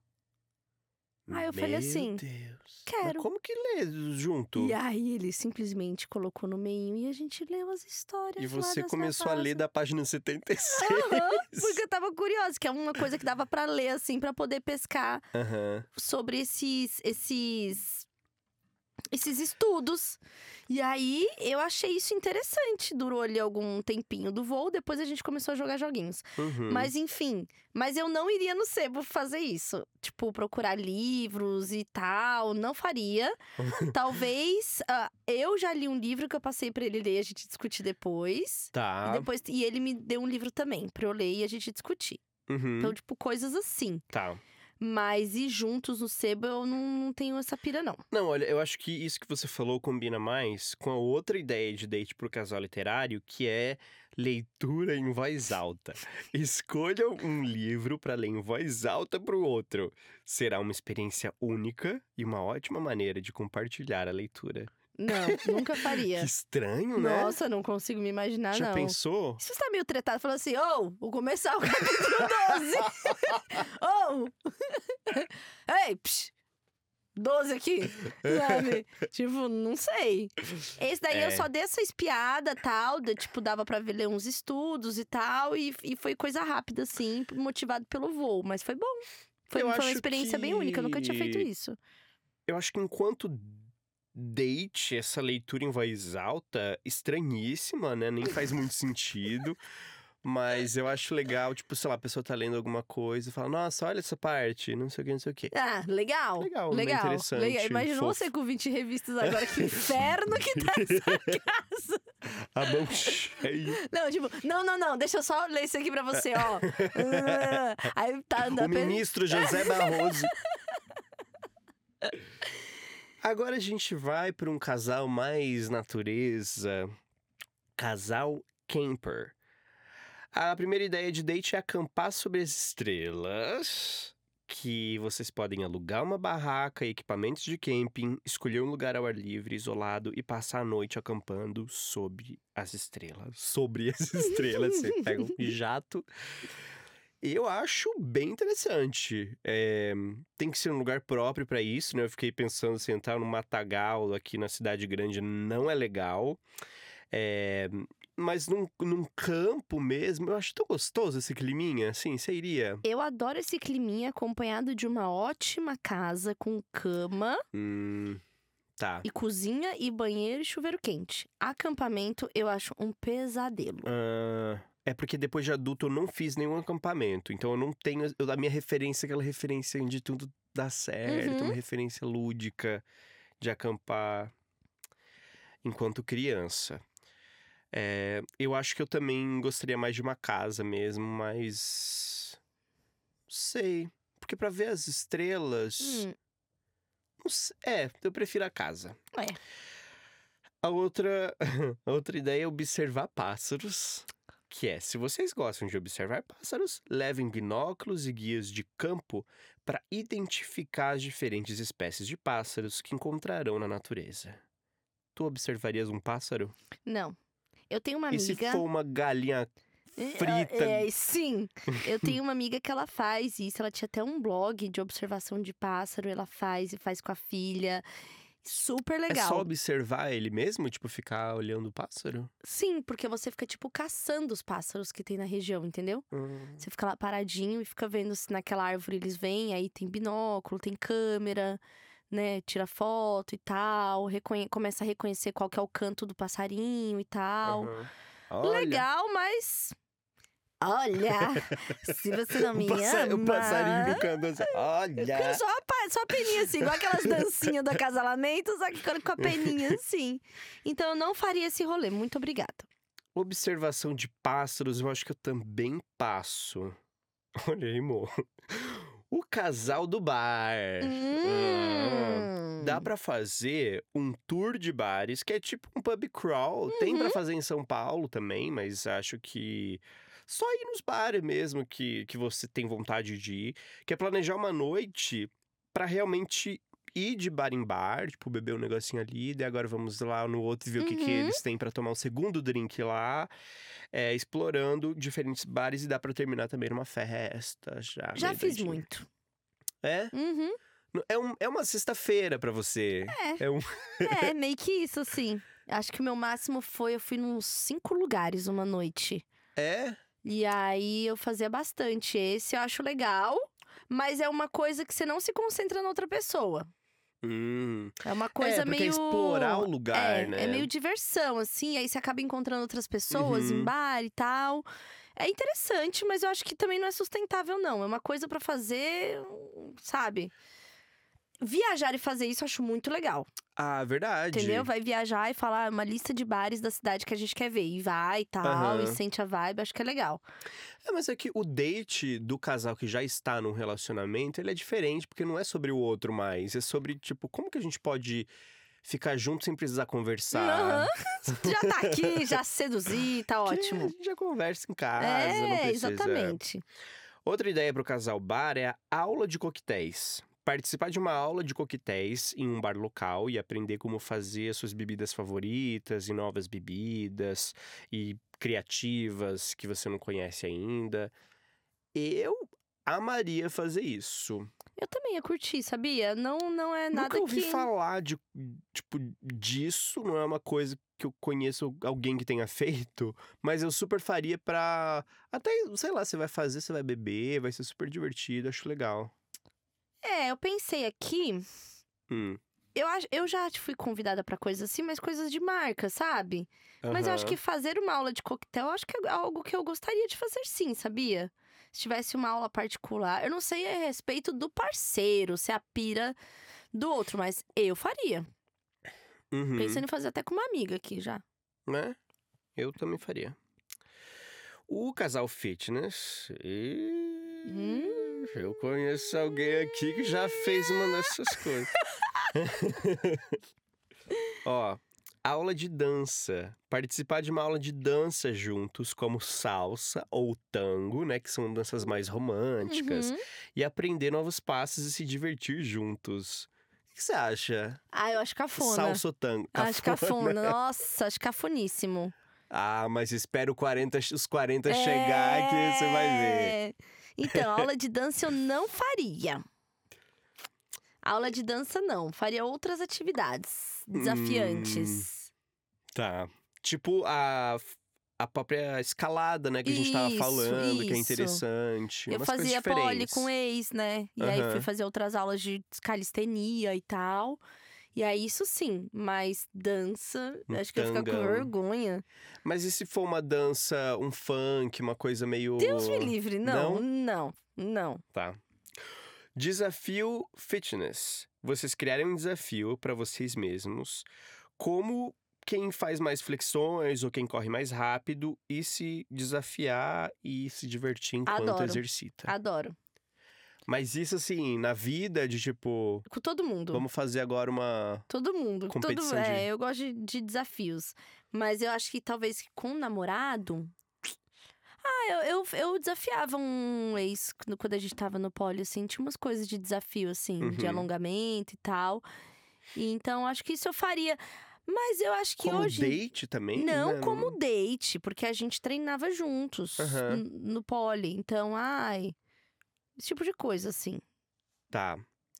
A: Aí eu falei assim,
B: Meu Deus.
A: quero.
B: Mas como que lê junto?
A: E aí ele simplesmente colocou no meio e a gente leu as histórias.
B: E
A: lá
B: você
A: das
B: começou a ler
A: trapaças.
B: da página setenta e seis.
A: Aham, porque eu tava curiosa, que é uma coisa que dava pra ler, assim, pra poder pescar
B: Aham.
A: sobre esses, esses, esses estudos. E aí eu achei isso interessante. Durou ali algum tempinho do voo, depois a gente começou a jogar joguinhos.
B: Uhum.
A: Mas enfim, mas eu não iria no sebo fazer isso. Tipo, procurar livros e tal, não faria. Talvez, ah, eu já li um livro que eu passei pra ele ler e a gente discutir depois. E
B: Tá.
A: depois, e ele me deu um livro também pra eu ler e a gente discutir.
B: Uhum.
A: Então, tipo, coisas assim.
B: Tá.
A: Mas ir juntos no sebo, eu não, não tenho essa pira, não.
B: Não, olha, eu acho que isso que você falou combina mais com a outra ideia de date pro casal literário, que é leitura em voz alta. Escolha um livro para ler em voz alta pro outro. Será uma experiência única e uma ótima maneira de compartilhar a leitura.
A: Não, nunca
B: Que
A: faria.
B: estranho, né?
A: Nossa, não consigo me imaginar,
B: Já
A: não.
B: pensou?
A: Se você tá meio tretado, falou assim, ô, vou começar o capítulo doze. Ô! Ei, psh, doze aqui, sabe? Tipo, não sei. Esse daí
B: É.
A: eu só dei essa espiada, tal, de, tipo, dava pra ver ler uns estudos e tal, e, e foi coisa rápida, assim, motivado pelo voo, mas foi bom. Foi,
B: Eu
A: foi uma
B: acho
A: experiência bem única, eu nunca tinha feito
B: que-
A: isso.
B: Eu acho que enquanto date, essa leitura em voz alta, estranhíssima, né? Nem faz muito sentido. Mas eu acho legal, tipo, sei lá, a pessoa tá lendo alguma coisa e fala, nossa, olha essa parte, não sei o que, não sei o que.
A: Ah, legal.
B: Legal, bem
A: legal.
B: interessante,
A: legal. Imagina
B: fofo.
A: você com vinte revistas agora, que inferno que tá essa casa.
B: A mão cheia.
A: Não, tipo, não, não, não, deixa eu só ler isso aqui pra você, ó. Ah, Aí tá
B: O
A: andando.
B: ministro José Barroso. Agora a gente vai para um casal mais natureza. Casal camper. A primeira ideia de date é acampar sobre as estrelas. Que vocês podem alugar uma barraca, equipamentos de camping, escolher um lugar ao ar livre, isolado e passar a noite acampando sobre as estrelas. Sobre as estrelas. Você pega um jato. Eu acho bem interessante. É, tem que ser um lugar próprio para isso, né? Eu fiquei pensando, se entrar num matagal aqui na cidade grande não é legal. É, mas num, num campo mesmo, eu acho tão gostoso esse climinha, assim, você iria?
A: Eu adoro esse climinha acompanhado de uma ótima casa com cama
B: Hum, tá.
A: e cozinha e banheiro e chuveiro quente. Acampamento eu acho um pesadelo.
B: Ah, É porque depois de adulto eu não fiz nenhum acampamento. Então eu não tenho. Eu, a minha referência é aquela referência onde tudo dá certo,
A: Uhum.
B: uma referência lúdica de acampar enquanto criança. É, eu acho que eu também gostaria mais de uma casa mesmo, mas. Não sei. Porque pra ver as estrelas.
A: Hum,
B: não sei- É, eu prefiro a casa.
A: é.
B: A outra, a outra ideia é observar pássaros. Que é, se vocês gostam de observar pássaros, levem binóculos e guias de campo para identificar as diferentes espécies de pássaros que encontrarão na natureza. Tu observarias um pássaro?
A: Não. Eu tenho uma
B: E se
A: amiga.
B: for uma galinha frita?
A: É, é, sim. Eu tenho uma amiga que ela faz isso. Ela tinha até um blog de observação de pássaro. Ela faz e faz com a filha. Super
B: É
A: legal.
B: só observar ele mesmo? Tipo, ficar olhando o pássaro?
A: Sim, porque você fica, tipo, caçando os pássaros que tem na região, entendeu?
B: Hum.
A: Você fica lá paradinho e fica vendo se naquela árvore eles vêm. Aí tem binóculo, tem câmera, né? Tira foto e tal. Reconhe- começa a reconhecer qual que é o canto do passarinho e tal.
B: Aham. Olha,
A: Legal, mas. Olha! Se você não me
B: o, passa-
A: ama.
B: o passarinho do canto assim, olha!
A: Só a, pa- só a peninha assim, igual aquelas dancinhas do acasalamento, só que com a peninha assim. Então eu não faria esse rolê. Muito obrigada.
B: Observação de pássaros, eu acho que eu também passo. Olha aí, amor. O casal do bar. Ah,
A: Hum.
B: dá pra fazer um tour de bares, que é tipo um pub crawl. Tem pra fazer em São Paulo também, mas acho que só ir nos bares mesmo que, que você tem vontade de ir. Que é planejar uma noite pra realmente ir de bar em bar, tipo, beber um negocinho ali, daí agora vamos lá no outro ver o que, que
A: Uhum.
B: eles têm pra tomar um segundo drink lá, é, explorando diferentes bares e dá pra terminar também numa festa já.
A: Já
B: meio
A: fiz
B: doidinho.
A: muito.
B: É?
A: Uhum.
B: É, um, é uma sexta-feira pra você.
A: É.
B: É um...
A: É, meio que isso, assim. Acho que o meu máximo foi, eu fui nos cinco lugares uma noite.
B: É?
A: E aí eu fazia bastante. Esse eu acho legal, mas é uma coisa que você não se concentra na outra pessoa.
B: Hum.
A: É uma coisa
B: é, porque
A: meio.
B: é explorar o lugar,
A: é,
B: né?
A: É meio diversão, assim. Aí você acaba encontrando outras pessoas
B: Uhum.
A: em bar e tal. É interessante, mas eu acho que também não é sustentável, não. É uma coisa pra fazer, sabe? Viajar e fazer isso eu acho muito legal.
B: Ah, verdade.
A: Entendeu? Vai viajar e falar uma lista de bares da cidade que a gente quer ver. E vai e tal,
B: Aham.
A: e sente a vibe, acho que é legal.
B: É, mas é que o date do casal que já está num relacionamento, ele é diferente, porque não é sobre o outro mais. É sobre, tipo, como que a gente pode ficar junto sem precisar conversar?
A: Aham. Já tá aqui, já seduzi, tá
B: Que
A: ótimo.
B: A gente já conversa em casa, não
A: É,
B: precisa.
A: exatamente.
B: Outra ideia para o casal bar é a aula de coquetéis. Participar de uma aula de coquetéis em um bar local e aprender como fazer as suas bebidas favoritas e novas bebidas e criativas que você não conhece ainda. Eu amaria fazer isso.
A: Eu também ia curtir, sabia? Não, não é nada
B: Nunca ouvi
A: que...
B: falar de, tipo, disso, não é uma coisa que eu conheço alguém que tenha feito, mas eu super faria pra... Até, sei lá, você vai fazer, você vai beber, vai ser super divertido, acho legal.
A: É, eu pensei aqui...
B: Hum.
A: Eu, acho, eu já fui convidada pra coisas assim, mas coisas de marca, sabe? Mas eu acho
B: Aham.
A: que fazer uma aula de coquetel, eu acho que é algo que eu gostaria de fazer sim, sabia? Se tivesse uma aula particular. Eu não sei a respeito do parceiro, se é a pira do outro, mas eu faria.
B: Uhum.
A: Pensando em fazer até com uma amiga aqui já.
B: Né? Eu também faria. O casal fitness. E...
A: Hum.
B: Eu conheço alguém aqui que já fez uma dessas coisas. Ó, aula de dança. Participar de uma aula de dança juntos, como salsa ou tango, né? Que são danças mais românticas.
A: Uhum.
B: E aprender novos passos e se divertir juntos. O que você acha?
A: Ah, eu acho cafona.
B: Salsa ou tango?
A: Acho cafona. Nossa, acho cafoníssimo.
B: Ah, mas espera o quarenta, os quarenta chegar que você vai ver.
A: É. Então, aula de dança eu não faria. Aula de dança não. Faria outras atividades desafiantes.
B: Tá. Tipo a, a própria escalada, né? Que a gente tava
A: Isso,
B: falando, que é
A: isso.
B: interessante.
A: Eu
B: umas
A: fazia
B: coisas
A: pole
B: diferentes.
A: com ex, né? E aí
B: Aham.
A: fui fazer outras aulas de calistenia e tal. E aí, isso sim, mas dança,
B: Um
A: acho que eu ia ficar com
B: tangão.
A: vergonha.
B: Mas e se for uma dança, um funk, uma coisa meio...
A: Deus me livre, não,
B: Não?
A: não, não.
B: Tá. Desafio fitness. Vocês criarem um desafio pra vocês mesmos, como quem faz mais flexões ou quem corre mais rápido, e se desafiar e se divertir enquanto
A: Adoro.
B: exercita.
A: Adoro.
B: Mas isso assim, na vida de tipo,
A: Com todo mundo.
B: vamos fazer agora uma...
A: Todo mundo.
B: Competição
A: todo,
B: de-
A: É, eu gosto de, de desafios. Mas eu acho que talvez com um namorado. Ah, eu, eu, eu desafiava um ex quando quando a gente tava no poli, assim. Tinha umas coisas de desafio, assim, de
B: Uhum.
A: alongamento e tal. E então, acho que isso eu faria. Mas eu acho que
B: Como
A: hoje.
B: date também?
A: Não
B: né?
A: como date, porque a gente treinava juntos
B: Aham.
A: n- no poli. Então, ai. Esse tipo de coisa, assim.
B: Tá.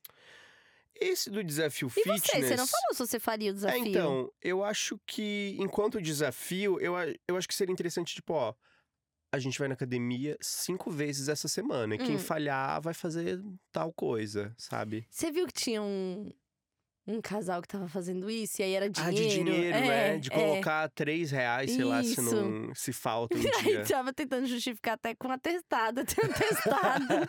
B: Esse do desafio
A: E
B: fitness...
A: você? Você não falou se você faria o
B: É,
A: desafio?
B: então, eu acho que, enquanto desafio, eu, a- eu acho que seria interessante, tipo, ó, a gente vai na academia cinco vezes essa semana. E quem
A: Hum.
B: falhar vai fazer tal coisa, sabe?
A: Você viu que tinha um, um casal que tava fazendo isso? E aí era dinheiro?
B: Ah, de dinheiro,
A: é,
B: né? De
A: é.
B: colocar três reais, sei lá, se,
A: Isso.
B: não, se falta um
A: Aí
B: dia.
A: tava tentando justificar até com atestado. Tem atestado.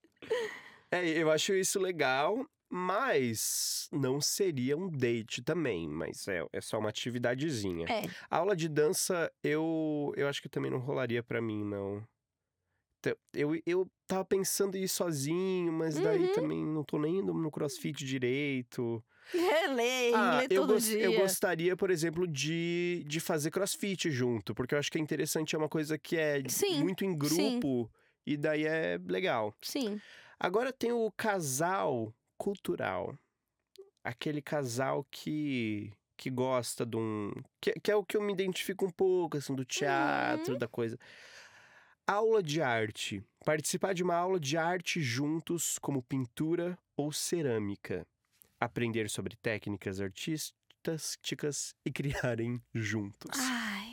B: É, eu acho isso legal, mas não seria um date também. Mas é, é só uma atividadezinha.
A: É.
B: A aula de dança, eu, eu acho que também não rolaria pra mim, não. Te- Eu, eu tava pensando em ir sozinho, mas daí
A: Uhum.
B: também não tô nem indo no crossfit direito.
A: Relê,
B: Ah,
A: lê
B: eu,
A: todo
B: gos-
A: dia.
B: eu gostaria, por exemplo, de, de fazer crossfit junto, porque eu acho que é interessante, é uma coisa que é
A: Sim,
B: muito em grupo, e daí é legal.
A: Sim.
B: Agora tem o casal cultural. Aquele casal que, que gosta de um... Que, que é o que eu me identifico um pouco, assim, do teatro, da coisa. Aula de arte. Participar de uma aula de arte juntos, como pintura ou cerâmica. Aprender sobre técnicas artísticas e criarem juntos.
A: Ai.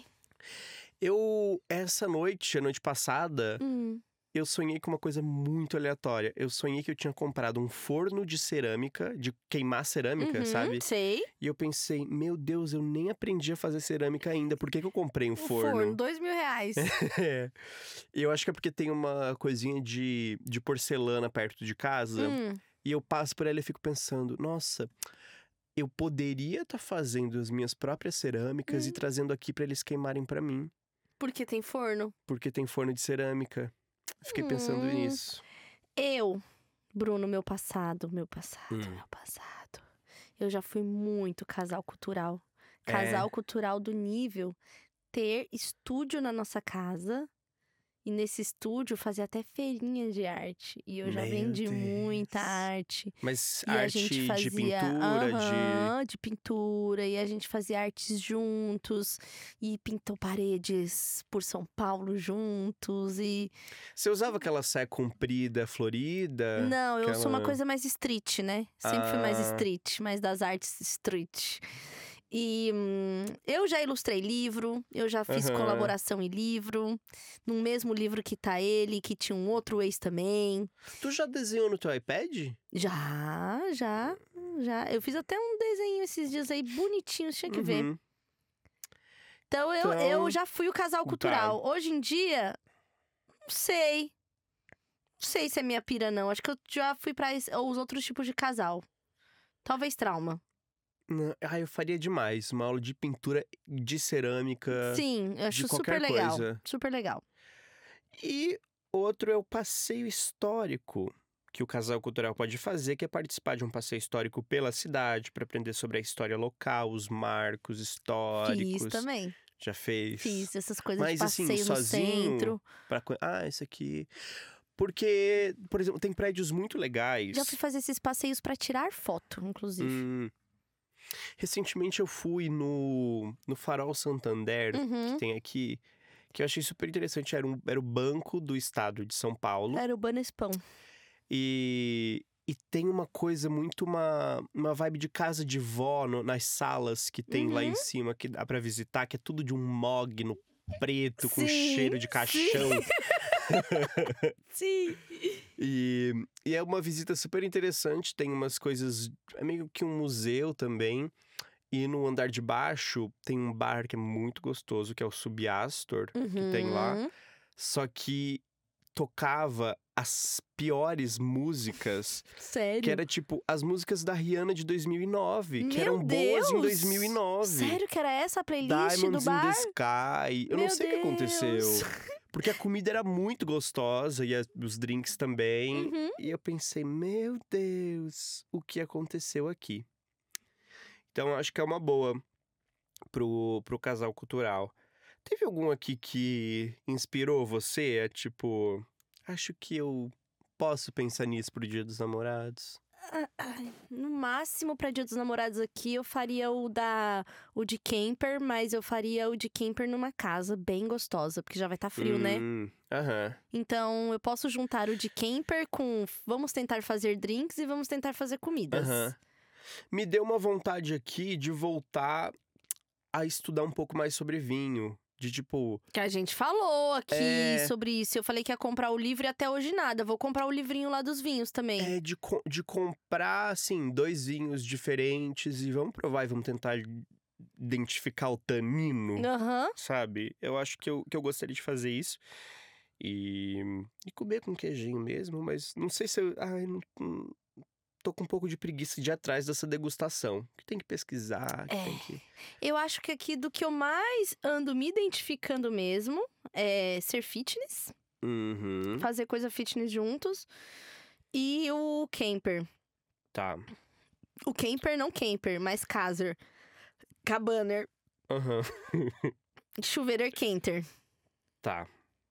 B: Eu, essa noite, a noite passada,
A: Hum.
B: eu sonhei com uma coisa muito aleatória. Eu sonhei que eu tinha comprado um forno de cerâmica, de queimar cerâmica,
A: Uhum,
B: sabe?
A: Sei.
B: E eu pensei, meu Deus, eu nem aprendi a fazer cerâmica ainda. Por que, que eu comprei um
A: Um
B: forno?
A: forno, dois mil reais.
B: É. E eu acho que é porque tem uma coisinha de, de porcelana perto de casa.
A: Hum.
B: E eu passo por ela e fico pensando, nossa, eu poderia estar fazendo as minhas próprias cerâmicas
A: Hum.
B: e trazendo aqui pra eles queimarem pra mim.
A: Porque tem forno.
B: Porque tem forno de cerâmica. Fiquei pensando
A: Hum.
B: nisso.
A: Eu, Bruno, meu passado, meu passado,
B: Hum.
A: meu passado. Eu já fui muito casal cultural.
B: É.
A: Casal cultural do nível ter estúdio na nossa casa. E nesse estúdio fazer até feirinha de arte. E eu já
B: Meu
A: vendi
B: Deus.
A: muita arte.
B: Mas
A: E
B: arte
A: a gente fazia,
B: de pintura, de...
A: aham, de pintura, e a gente fazia artes juntos, e pintou paredes por São Paulo juntos, e...
B: Você usava aquela saia comprida, florida?
A: Não, eu sou uma
B: aquela-
A: coisa mais street, né? Sempre fui mais
B: Ah.
A: street, mais das artes street. E hum, eu já ilustrei livro, eu já fiz
B: Aham.
A: colaboração em livro, no mesmo livro que tá ele, que tinha um outro ex também.
B: Tu já desenhou no teu iPad?
A: Já, já, já. Eu fiz até um desenho esses dias aí bonitinho, tinha que ver.
B: Uhum.
A: Então eu,
B: Então,
A: eu já fui o casal
B: tá.
A: cultural. Hoje em dia, não sei. Não sei se é minha pira, não. Acho que eu já fui pra es- os outros tipos de casal. Talvez trauma.
B: Não, ah, eu faria demais. Uma aula de pintura de cerâmica.
A: Sim, eu acho super
B: qualquer
A: legal.
B: coisa.
A: Super legal.
B: E outro é o passeio histórico que o casal cultural pode fazer, que é participar de um passeio histórico pela cidade para aprender sobre a história local, os marcos históricos.
A: Fiz também.
B: Já fez?
A: Fiz essas coisas
B: Mas,
A: de
B: assim,
A: passeio no
B: sozinho?
A: centro.
B: Pra co- Ah, isso aqui. Porque, por exemplo, tem prédios muito legais.
A: Já fui fazer esses passeios pra tirar foto, inclusive.
B: Hum. Recentemente eu fui no, no Farol Santander,
A: Uhum.
B: que tem aqui, que eu achei super interessante. Era, um, era o Banco do Estado de São Paulo.
A: Era o Banespão.
B: E, e tem uma coisa muito, uma, uma vibe de casa de vó no- nas salas que tem lá em
A: Uhum.
B: cima, que dá pra visitar, que é tudo de um mogno preto, com
A: Sim,
B: cheiro de
A: sim.
B: caixão.
A: Sim.
B: E, e é uma visita super interessante, tem umas coisas... É meio que um museu também. E no andar de baixo tem um bar que é muito gostoso, que é o Subastor, que tem lá.
A: Uhum.
B: Só que tocava as piores músicas,
A: Sério?
B: que era tipo as músicas da Rihanna de dois mil e nove, que
A: Meu
B: eram boas em
A: Deus!
B: dois mil e nove.
A: Sério que era essa a playlist
B: Diamonds
A: do
B: in the
A: bar?
B: Sky. Eu
A: Meu
B: não sei o que aconteceu.
A: Deus.
B: Porque a comida era muito gostosa e as- os drinks também.
A: Uhum.
B: E eu pensei, meu Deus, o que aconteceu aqui? Então, acho que é uma boa pro, pro casal cultural. Teve algum aqui que inspirou você? É tipo, acho que eu posso pensar nisso pro Dia dos Namorados.
A: Ai, no máximo, pra Dia dos Namorados aqui, eu faria o da o de camper, mas eu faria o de camper numa casa bem gostosa, porque já vai estar frio, né?
B: Hum, Aham.
A: Então, eu posso juntar o de camper com vamos tentar fazer drinks e vamos tentar fazer comidas.
B: Aham. Me deu uma vontade aqui de voltar a estudar um pouco mais sobre vinho. De tipo,
A: Que a gente falou aqui
B: É.
A: sobre isso. Eu falei que ia comprar o livro e até hoje nada. Vou comprar o livrinho lá dos vinhos também.
B: é de, co- de comprar, assim, dois vinhos diferentes e vamos provar e vamos tentar identificar o tanino,
A: Aham.
B: sabe? Eu acho que eu, que eu gostaria de fazer isso. E, e comer com queijinho mesmo, mas não sei se eu. Ai, não, não- tô com um pouco de preguiça de ir atrás dessa degustação. Que tem que pesquisar, que
A: É.
B: tem que.
A: Eu acho que aqui do que eu mais ando me identificando mesmo é ser fitness,
B: Uhum.
A: fazer coisa fitness juntos. E o camper.
B: Tá.
A: O camper, não camper, mas caser. Cabaner.
B: Aham.
A: Chuveirer canter.
B: Tá.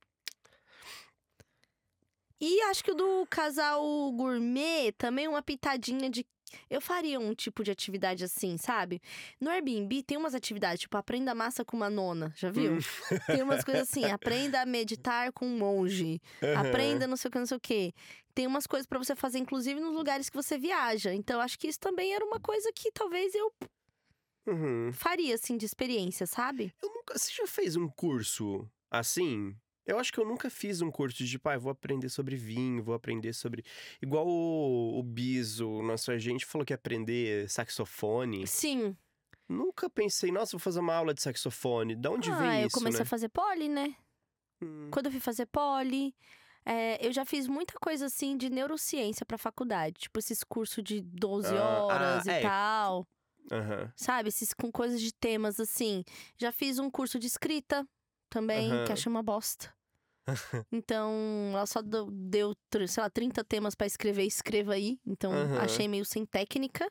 A: E acho que o do casal gourmet também uma pitadinha de. Eu faria um tipo de atividade assim, sabe? No Airbnb tem umas atividades, tipo, aprenda massa com uma nona, já viu?
B: Hum.
A: Tem umas coisas assim, aprenda a meditar com um monge,
B: Aham.
A: aprenda não sei o que, não sei o que. Tem umas coisas pra você fazer, inclusive, nos lugares que você viaja. Então, acho que isso também era uma coisa que talvez eu
B: Uhum.
A: faria, assim, de experiência, sabe?
B: Eu nunca. Você já fez um curso assim? Eu acho que eu nunca fiz um curso de, pai, vou aprender sobre vinho, vou aprender sobre. Igual o, o Biso, nosso agente, falou que ia aprender saxofone.
A: Sim.
B: Nunca pensei, nossa, vou fazer uma aula de saxofone. De onde
A: ah,
B: vem
A: eu
B: isso,
A: comecei
B: né?
A: a fazer poli, né?
B: Hum.
A: Quando eu fui fazer poli, é, eu já fiz muita coisa assim de neurociência pra faculdade. Tipo, esses cursos de doze
B: Ah,
A: horas
B: ah,
A: e
B: é.
A: tal.
B: Aham.
A: Sabe? Esses com coisas de temas assim. Já fiz um curso de escrita também,
B: Aham.
A: que achei uma bosta. Então, ela só deu, deu, tr- sei lá, trinta temas pra escrever, escreva aí. Então,
B: Aham.
A: achei meio sem técnica.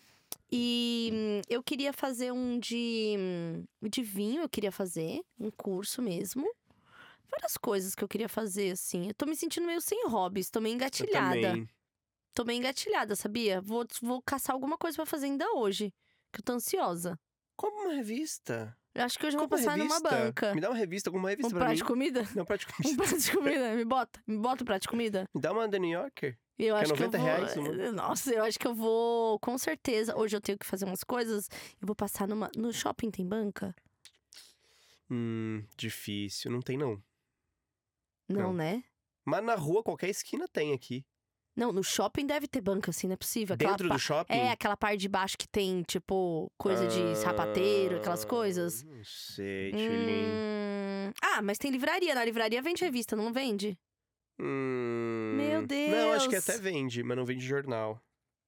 A: E hum, eu queria fazer um de, hum, de vinho, eu queria fazer, um curso mesmo. Várias coisas que eu queria fazer, assim. Eu tô me sentindo meio sem hobbies, tô meio
B: Eu
A: engatilhada.
B: também.
A: Tô meio engatilhada, sabia? Vou, vou caçar alguma coisa pra fazer ainda hoje, que eu tô ansiosa.
B: Compra uma revista.
A: Eu acho que hoje eu vou
B: Compra uma
A: passar numa
B: revista.
A: banca.
B: Me dá uma revista, alguma revista
A: Um
B: pra
A: prato
B: mim.
A: de comida?
B: Não, prato de
A: Um
B: comida.
A: prato de comida, me bota. Me bota um prato de comida.
B: Me dá uma The New Yorker.
A: E eu
B: Que é
A: acho que eu
B: noventa
A: vou...
B: reais uma.
A: Nossa, eu acho que eu vou... Com certeza. Hoje eu tenho que fazer umas coisas. Eu vou passar numa... No shopping tem banca?
B: Hum, difícil. Não tem, não.
A: Não,
B: Não.
A: né?
B: Mas na rua, qualquer esquina tem aqui.
A: Não, no shopping deve ter banca, assim, não é possível. Aquela
B: Dentro
A: pa-
B: do shopping?
A: É, aquela parte de baixo que tem, tipo, coisa de sapateiro, aquelas
B: Ah,
A: coisas.
B: Não sei, Tchulin.
A: Hum... Ah, mas tem livraria. Na livraria vende revista, não vende?
B: Hum...
A: Meu
B: Não, acho que
A: Deus.
B: até vende, mas não vende jornal.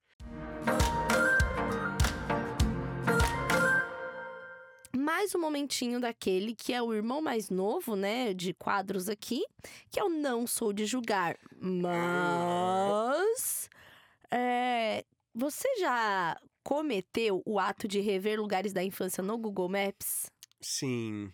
A: Mais um momentinho daquele que é o irmão mais novo, né, de quadros aqui, que é o Não Sou de Julgar. Mas. é, você já cometeu o ato de rever lugares da infância no Google Maps?
B: Sim.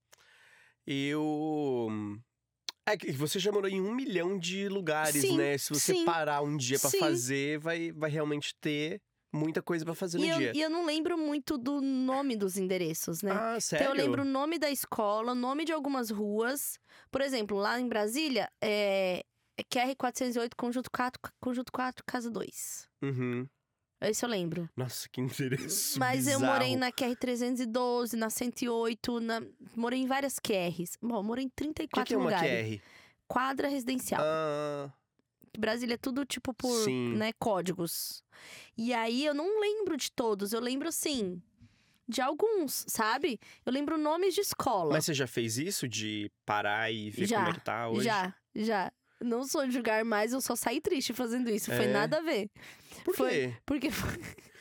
B: Eu... É que você já morou em um milhão de lugares,
A: Sim,
B: né? Se você
A: sim,
B: parar um dia pra
A: sim.
B: fazer, vai, vai realmente ter muita coisa pra fazer no
A: E eu,
B: dia.
A: e eu não lembro muito do nome dos endereços, né?
B: Ah, sério?
A: Então eu lembro o nome da escola, o nome de algumas ruas. Por exemplo, lá em Brasília, é, é Q R quatrocentos e oito, Conjunto quatro, Conjunto quatro, Casa dois.
B: Uhum.
A: Esse eu lembro.
B: Nossa, que endereço
A: Mas eu
B: bizarro.
A: morei na Q R trezentos e doze, na cento e oito, na... morei em várias Q Rs. Bom, morei em trinta e
B: O que,
A: quatro
B: que é uma
A: lugares.
B: Q R?
A: Quadra residencial.
B: Ah,
A: que Brasília é tudo tipo por,
B: Sim.
A: né, códigos. E aí eu não lembro de todos, eu lembro assim, de alguns, sabe? Eu lembro nomes de escola.
B: Mas você já fez isso de parar e ver
A: já,
B: como é que tá hoje?
A: Já, já. Não sou de julgar mais, eu só saí triste fazendo isso. Foi
B: É?
A: nada a ver.
B: Por
A: Foi-
B: quê?
A: Porque foi...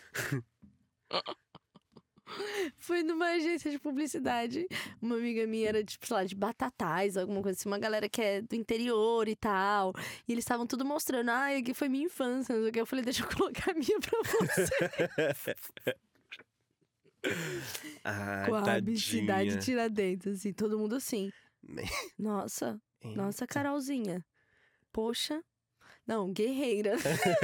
A: Foi numa agência de publicidade. Uma amiga minha era, tipo, sei lá, de Batatais, alguma coisa assim. Uma galera que é do interior e tal. E eles estavam tudo mostrando. Ah, aqui foi minha infância, não sei o que. Eu falei, deixa eu colocar a minha pra você.
B: Ah,
A: Coab, cidade
B: tadinha.
A: Tiradentes, assim. Todo mundo assim.
B: Me-
A: Nossa, nossa,
B: Eita.
A: Carolzinha. Poxa. Não, guerreira.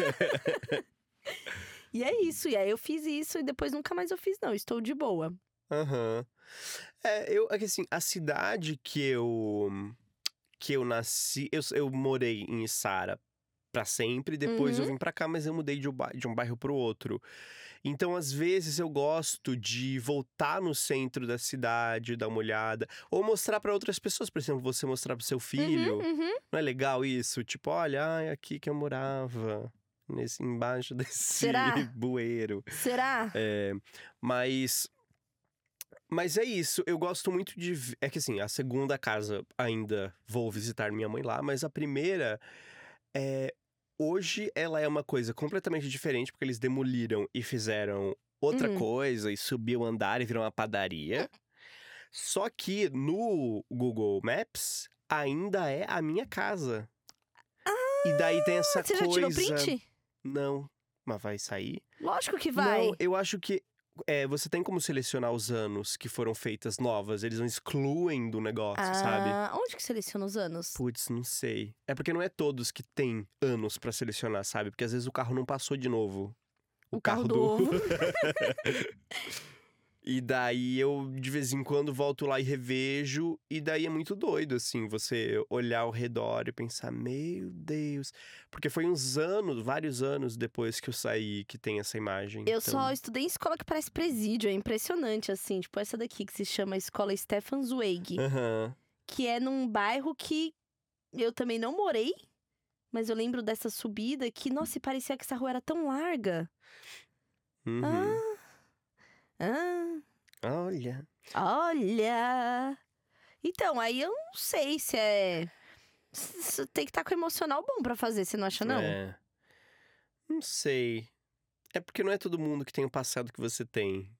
A: E é isso. E aí eu fiz isso e depois nunca mais eu fiz, não. Estou de boa.
B: Aham. É, eu, é que assim, a cidade que eu que eu nasci, eu, eu morei em Içara pra sempre, depois eu
A: Uhum.
B: vim pra cá, mas eu mudei de um, ba- de um bairro pro outro. Então, às vezes, eu gosto de voltar no centro da cidade, dar uma olhada, ou mostrar pra outras pessoas, por exemplo, você mostrar pro seu filho.
A: Uhum, uhum.
B: Não é legal isso? Tipo, olha, ai, aqui que eu morava, nesse embaixo desse
A: Será?
B: bueiro.
A: Será?
B: É, mas mas é isso, eu gosto muito de. v- É que assim, a segunda casa ainda vou visitar minha mãe lá, mas a primeira é. Hoje ela é uma coisa completamente diferente, porque eles demoliram e fizeram outra
A: Hum.
B: coisa, e subiu o andar e virou uma padaria. Só que no Google Maps ainda é a minha casa. E daí tem essa
A: Você já
B: coisa.
A: tirou print?
B: Não, mas vai sair?
A: Lógico que vai.
B: Não, eu acho que é, você tem como selecionar os anos que foram feitas novas. Eles não excluem do negócio, sabe?
A: Ah, onde que seleciona os anos?
B: Putz, não sei. É porque não é todos que tem anos pra selecionar, sabe? Porque às vezes o carro não passou de novo.
A: O carro do ovo.
B: E daí eu, de vez em quando, volto lá e revejo. E daí é muito doido, assim, você olhar ao redor e pensar, meu Deus. Porque foi uns anos, vários anos depois que eu saí que tem essa imagem.
A: Eu
B: então...
A: só estudei em escola que parece presídio, é impressionante, assim. Tipo, essa daqui que se chama Escola Stefan Zweig.
B: Aham.
A: Que é num bairro que eu também não morei. Mas eu lembro dessa subida que, nossa, e parecia que essa rua era tão larga.
B: Uhum.
A: Ah, ah,
B: Olha.
A: olha. Então, aí eu não sei se é... s- s- Tem que estar com o emocional bom pra fazer, você não acha, não?
B: É. Não sei. É porque não é todo mundo que tem o passado que você tem.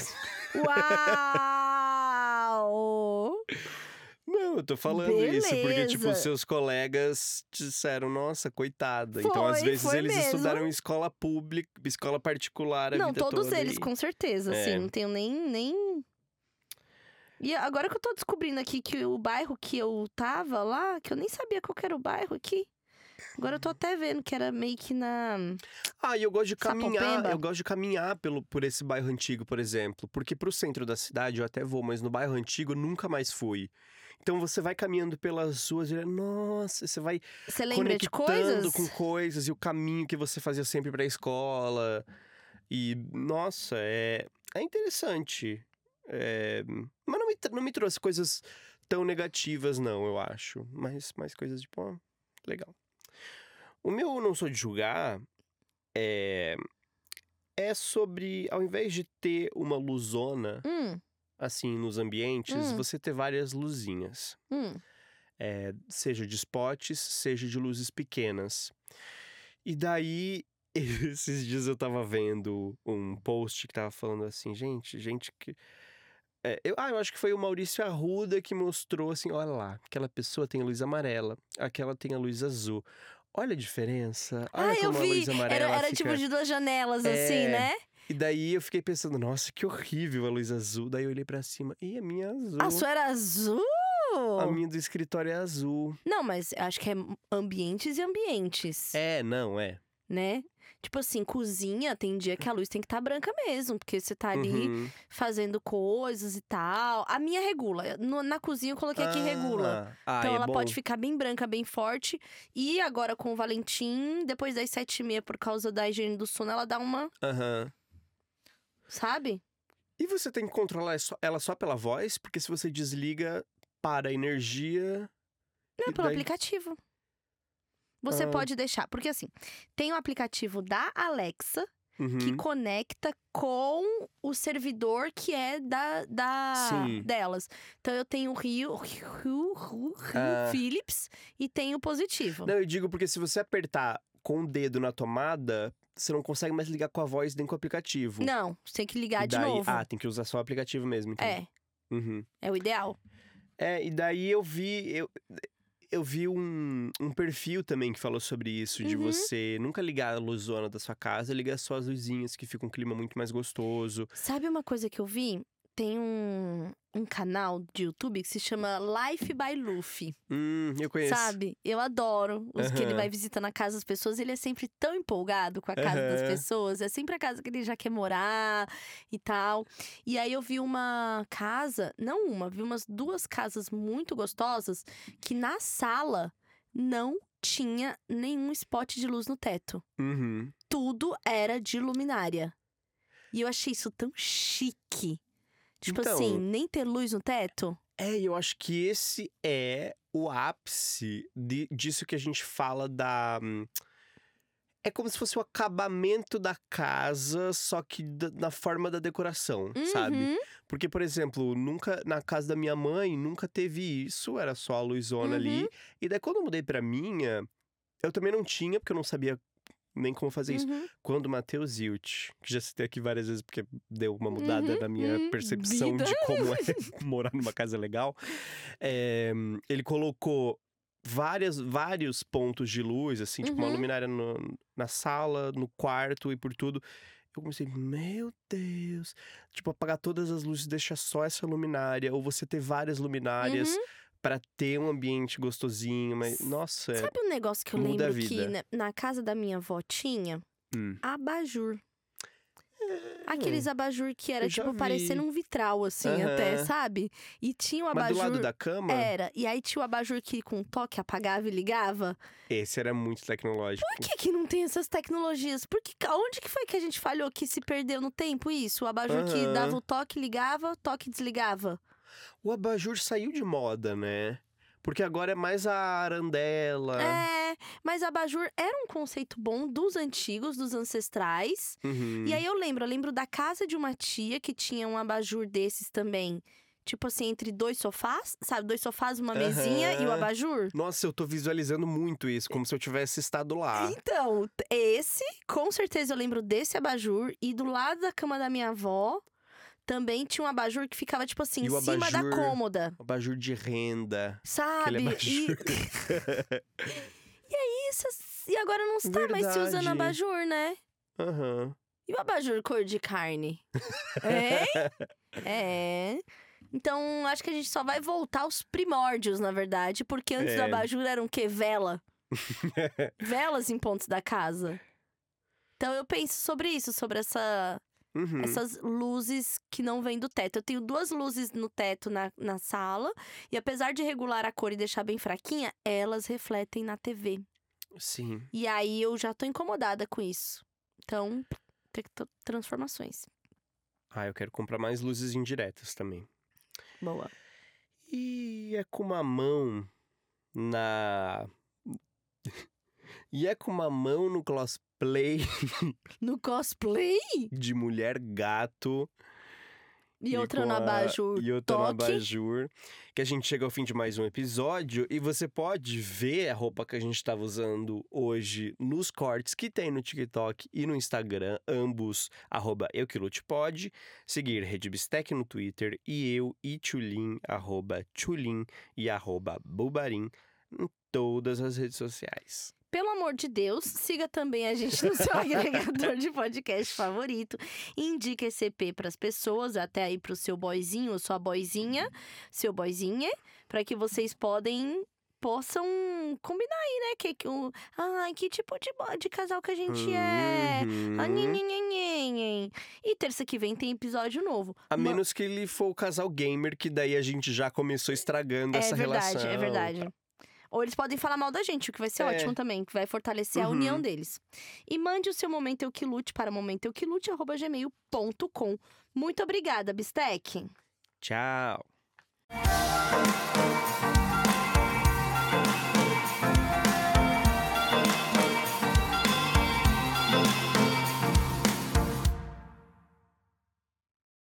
A: Uau!
B: Não, eu tô falando isso porque, tipo,
A: Beleza.
B: seus colegas disseram, nossa, coitada. então, às
A: Foi,
B: vezes,
A: foi
B: eles
A: mesmo.
B: estudaram em escola pública, escola particular a
A: Não,
B: vida
A: todos
B: toda.
A: eles,
B: e-
A: com certeza,
B: É.
A: assim. Não tenho nem, nem... E agora que eu tô descobrindo aqui que o bairro que eu tava lá, que eu nem sabia qual que era o bairro aqui. Agora eu tô até vendo que era meio que na...
B: Ah, e eu gosto de caminhar,
A: Sapopemba?
B: eu gosto de caminhar pelo, por esse bairro antigo, por exemplo. Porque pro centro da cidade eu até vou, mas no bairro antigo eu nunca mais fui. Então você vai caminhando pelas ruas e, nossa, você vai
A: Você lembra de
B: conectando
A: coisas?
B: com coisas e o caminho que você fazia sempre pra escola. E, nossa, é, é interessante. É, mas não me, tra- não me trouxe coisas tão negativas, não, eu acho. Mas mais coisas tipo, ó, legal. O meu não sou de julgar é, é sobre, ao invés de ter uma luzona,
A: Hum,
B: assim, nos ambientes,
A: Hum.
B: você ter várias luzinhas.
A: hum.
B: É, seja de spots, seja de luzes pequenas. E daí, esses dias eu tava vendo um post que tava falando assim, gente, gente que... é, eu, ah, eu acho que foi o Maurício Arruda que mostrou assim, olha lá, aquela pessoa tem a luz amarela, aquela tem a luz azul. Olha a diferença, olha
A: Ah, eu
B: como a
A: vi!
B: luz amarela
A: Era, era
B: fica...
A: tipo de duas janelas,
B: É.
A: assim, né?
B: E daí eu fiquei pensando, nossa, que horrível a luz azul. Daí eu olhei pra cima, e a minha é azul.
A: A sua era azul?
B: A minha do escritório é azul.
A: Não, mas acho que é ambientes e ambientes,
B: É, não, é.
A: né? Tipo assim, cozinha, tem dia que a luz tem que estar branca mesmo, porque você tá ali
B: Uhum.
A: fazendo coisas e tal. A minha regula. No- na cozinha eu coloquei aqui regula.
B: Ah,
A: Então
B: é
A: ela
B: bom.
A: pode ficar bem branca, bem forte. E agora com o Valentim, depois das sete e meia, por causa da higiene do sono, ela dá uma,
B: Aham.
A: sabe?
B: E você tem que controlar só- ela só pela voz? Porque se você desliga, para a energia...
A: Não,
B: e
A: pelo
B: daí-
A: aplicativo. Você
B: Ah.
A: pode deixar. Porque assim, tem o aplicativo da Alexa,
B: Uhum.
A: que conecta com o servidor que é da, da
B: Sim.
A: delas. Então eu tenho o Rio, Rio, Rio,
B: Ah.
A: Philips e tenho o positivo.
B: Não, eu digo porque se você apertar com o dedo na tomada, você não consegue mais ligar com a voz nem com o aplicativo.
A: Não, você tem que ligar
B: E
A: de
B: daí-
A: novo.
B: Ah, tem que usar só o aplicativo mesmo, então.
A: É,
B: Uhum.
A: é o ideal.
B: É, e daí eu vi. Eu, eu vi um, um perfil também que falou sobre isso, de
A: Uhum.
B: você nunca ligar a luzona da sua casa, ligar só as luzinhas, que fica um clima muito mais gostoso.
A: Sabe uma coisa que eu vi? Tem um, um canal de YouTube que se chama Life by Luffy.
B: Hum, eu conheço.
A: Sabe? Eu adoro os que ele
B: Aham.
A: vai visitando a casa das pessoas. Ele é sempre tão empolgado com a casa das
B: Aham.
A: pessoas. É sempre a casa que ele já quer morar e tal. E aí eu vi uma casa, não uma, vi umas duas casas muito gostosas que na sala não tinha nenhum spot de luz no teto.
B: Uhum.
A: Tudo era de luminária. E eu achei isso tão chique. Tipo
B: Então-
A: assim, nem ter luz no teto.
B: É, e eu acho que esse é o ápice de- disso que a gente fala da. hum, É como se fosse o acabamento da casa, só que da- na forma da decoração, sabe?
A: Uhum.
B: Porque, por exemplo, nunca na casa da minha mãe nunca teve isso, era só a luzona ali.
A: Uhum.
B: E daí quando eu mudei pra minha, eu também não tinha, porque eu não sabia nem como fazer isso.
A: Uhum.
B: Quando o Matheus Hilt, que já citei aqui várias vezes porque deu uma mudada
A: Uhum,
B: na minha
A: uhum,
B: percepção
A: vida.
B: de como é morar numa casa legal, é, ele colocou várias, vários pontos de luz, assim, tipo uma
A: Uhum.
B: luminária no- na sala, no quarto e por tudo. Eu comecei, meu Deus, tipo, apagar todas as luzes, deixar só essa luminária, ou você ter várias luminárias
A: Uhum.
B: pra ter um ambiente gostosinho, mas, nossa, é...
A: Sabe um negócio que eu
B: muda a
A: lembro que
B: vida.
A: na, na casa da minha avó tinha?
B: Hum.
A: Abajur. Aqueles abajur que era,
B: eu já
A: tipo,
B: vi.
A: parecendo um vitral, assim, até,
B: Aham.
A: sabe? E tinha o
B: Mas
A: abajur.
B: do lado da cama,
A: Era. E aí tinha o abajur que com toque apagava e ligava.
B: esse era muito tecnológico.
A: Por que, que não tem essas tecnologias? Por que, onde que foi que a gente falhou que se perdeu no tempo isso? O abajur que
B: Aham.
A: dava o toque, ligava, toque desligava.
B: O abajur saiu de moda, né? Porque agora é mais a arandela.
A: É, mas abajur era um conceito bom dos antigos, dos ancestrais.
B: Uhum.
A: E aí eu lembro, eu lembro da casa de uma tia que tinha um abajur desses também. Tipo assim, entre dois sofás, sabe? Dois sofás, uma mesinha e o
B: Aham.
A: abajur.
B: Nossa, eu tô visualizando muito isso, como se eu tivesse estado lá.
A: Então, esse, com certeza eu lembro desse abajur. E do lado da cama da minha avó, também tinha um abajur que ficava, tipo assim,
B: E
A: em
B: o
A: cima da
B: abajur-
A: cômoda.
B: Abajur de renda.
A: Sabe?
B: Aquele
A: E,
B: abajur.
A: e aí, essas- e agora não está mais se usando
B: Verdade.
A: abajur, né?
B: Aham.
A: E o abajur cor de carne? É? É. Então, acho que a gente só vai voltar aos primórdios, na verdade. Porque antes do
B: É.
A: abajur eram o quê? Vela. Velas em pontos da casa. Então, eu penso sobre isso, sobre essa,
B: Uhum.
A: essas luzes que não vêm do teto. Eu tenho duas luzes no teto na, na sala. E apesar de regular a cor e deixar bem fraquinha, elas refletem na T V.
B: Sim.
A: E aí, eu já tô incomodada com isso. Então, tem que ter transformações.
B: Ah, eu quero comprar mais luzes indiretas também.
A: Boa.
B: E é com uma mão na. E é com uma mão no cosplay
A: No cosplay?
B: de mulher gato.
A: E, outra
B: com
A: no
B: a-
A: abajur
B: E outra no
A: toque.
B: abajur. Que a gente chega ao fim de mais um episódio. E você pode ver a roupa que a gente estava usando hoje nos cortes que tem no TikTok e no Instagram. Ambos, arroba euquilutepod. Seguir Rede Bistec no Twitter. E eu, e Tchulin, arroba Tchulin e arroba Bubarim. Em todas as redes sociais.
A: Pelo amor de Deus, siga também a gente no seu agregador de podcast favorito. Indique esse E P para as pessoas, até aí pro seu boyzinho ou sua boyzinha, seu boyzinha, para que vocês podem possam combinar aí, né? Que, que, o, ai, que tipo de, bo- de casal que a gente é.
B: Uhum.
A: Ah, nhen, nhen, nhen, nhen, nhen. E terça que vem tem episódio novo.
B: A
A: Ma-
B: menos que ele for o casal gamer, que daí a gente já começou estragando
A: É
B: essa
A: verdade,
B: relação.
A: é verdade. Ou eles podem falar mal da gente, o que vai ser
B: É.
A: ótimo também, que vai fortalecer a
B: Uhum.
A: união deles. E mande o seu Momento Eu Que Lute para momentoeuquilute arroba gmail ponto com. Muito obrigada, Bistec!
B: Tchau.
A: Tchau!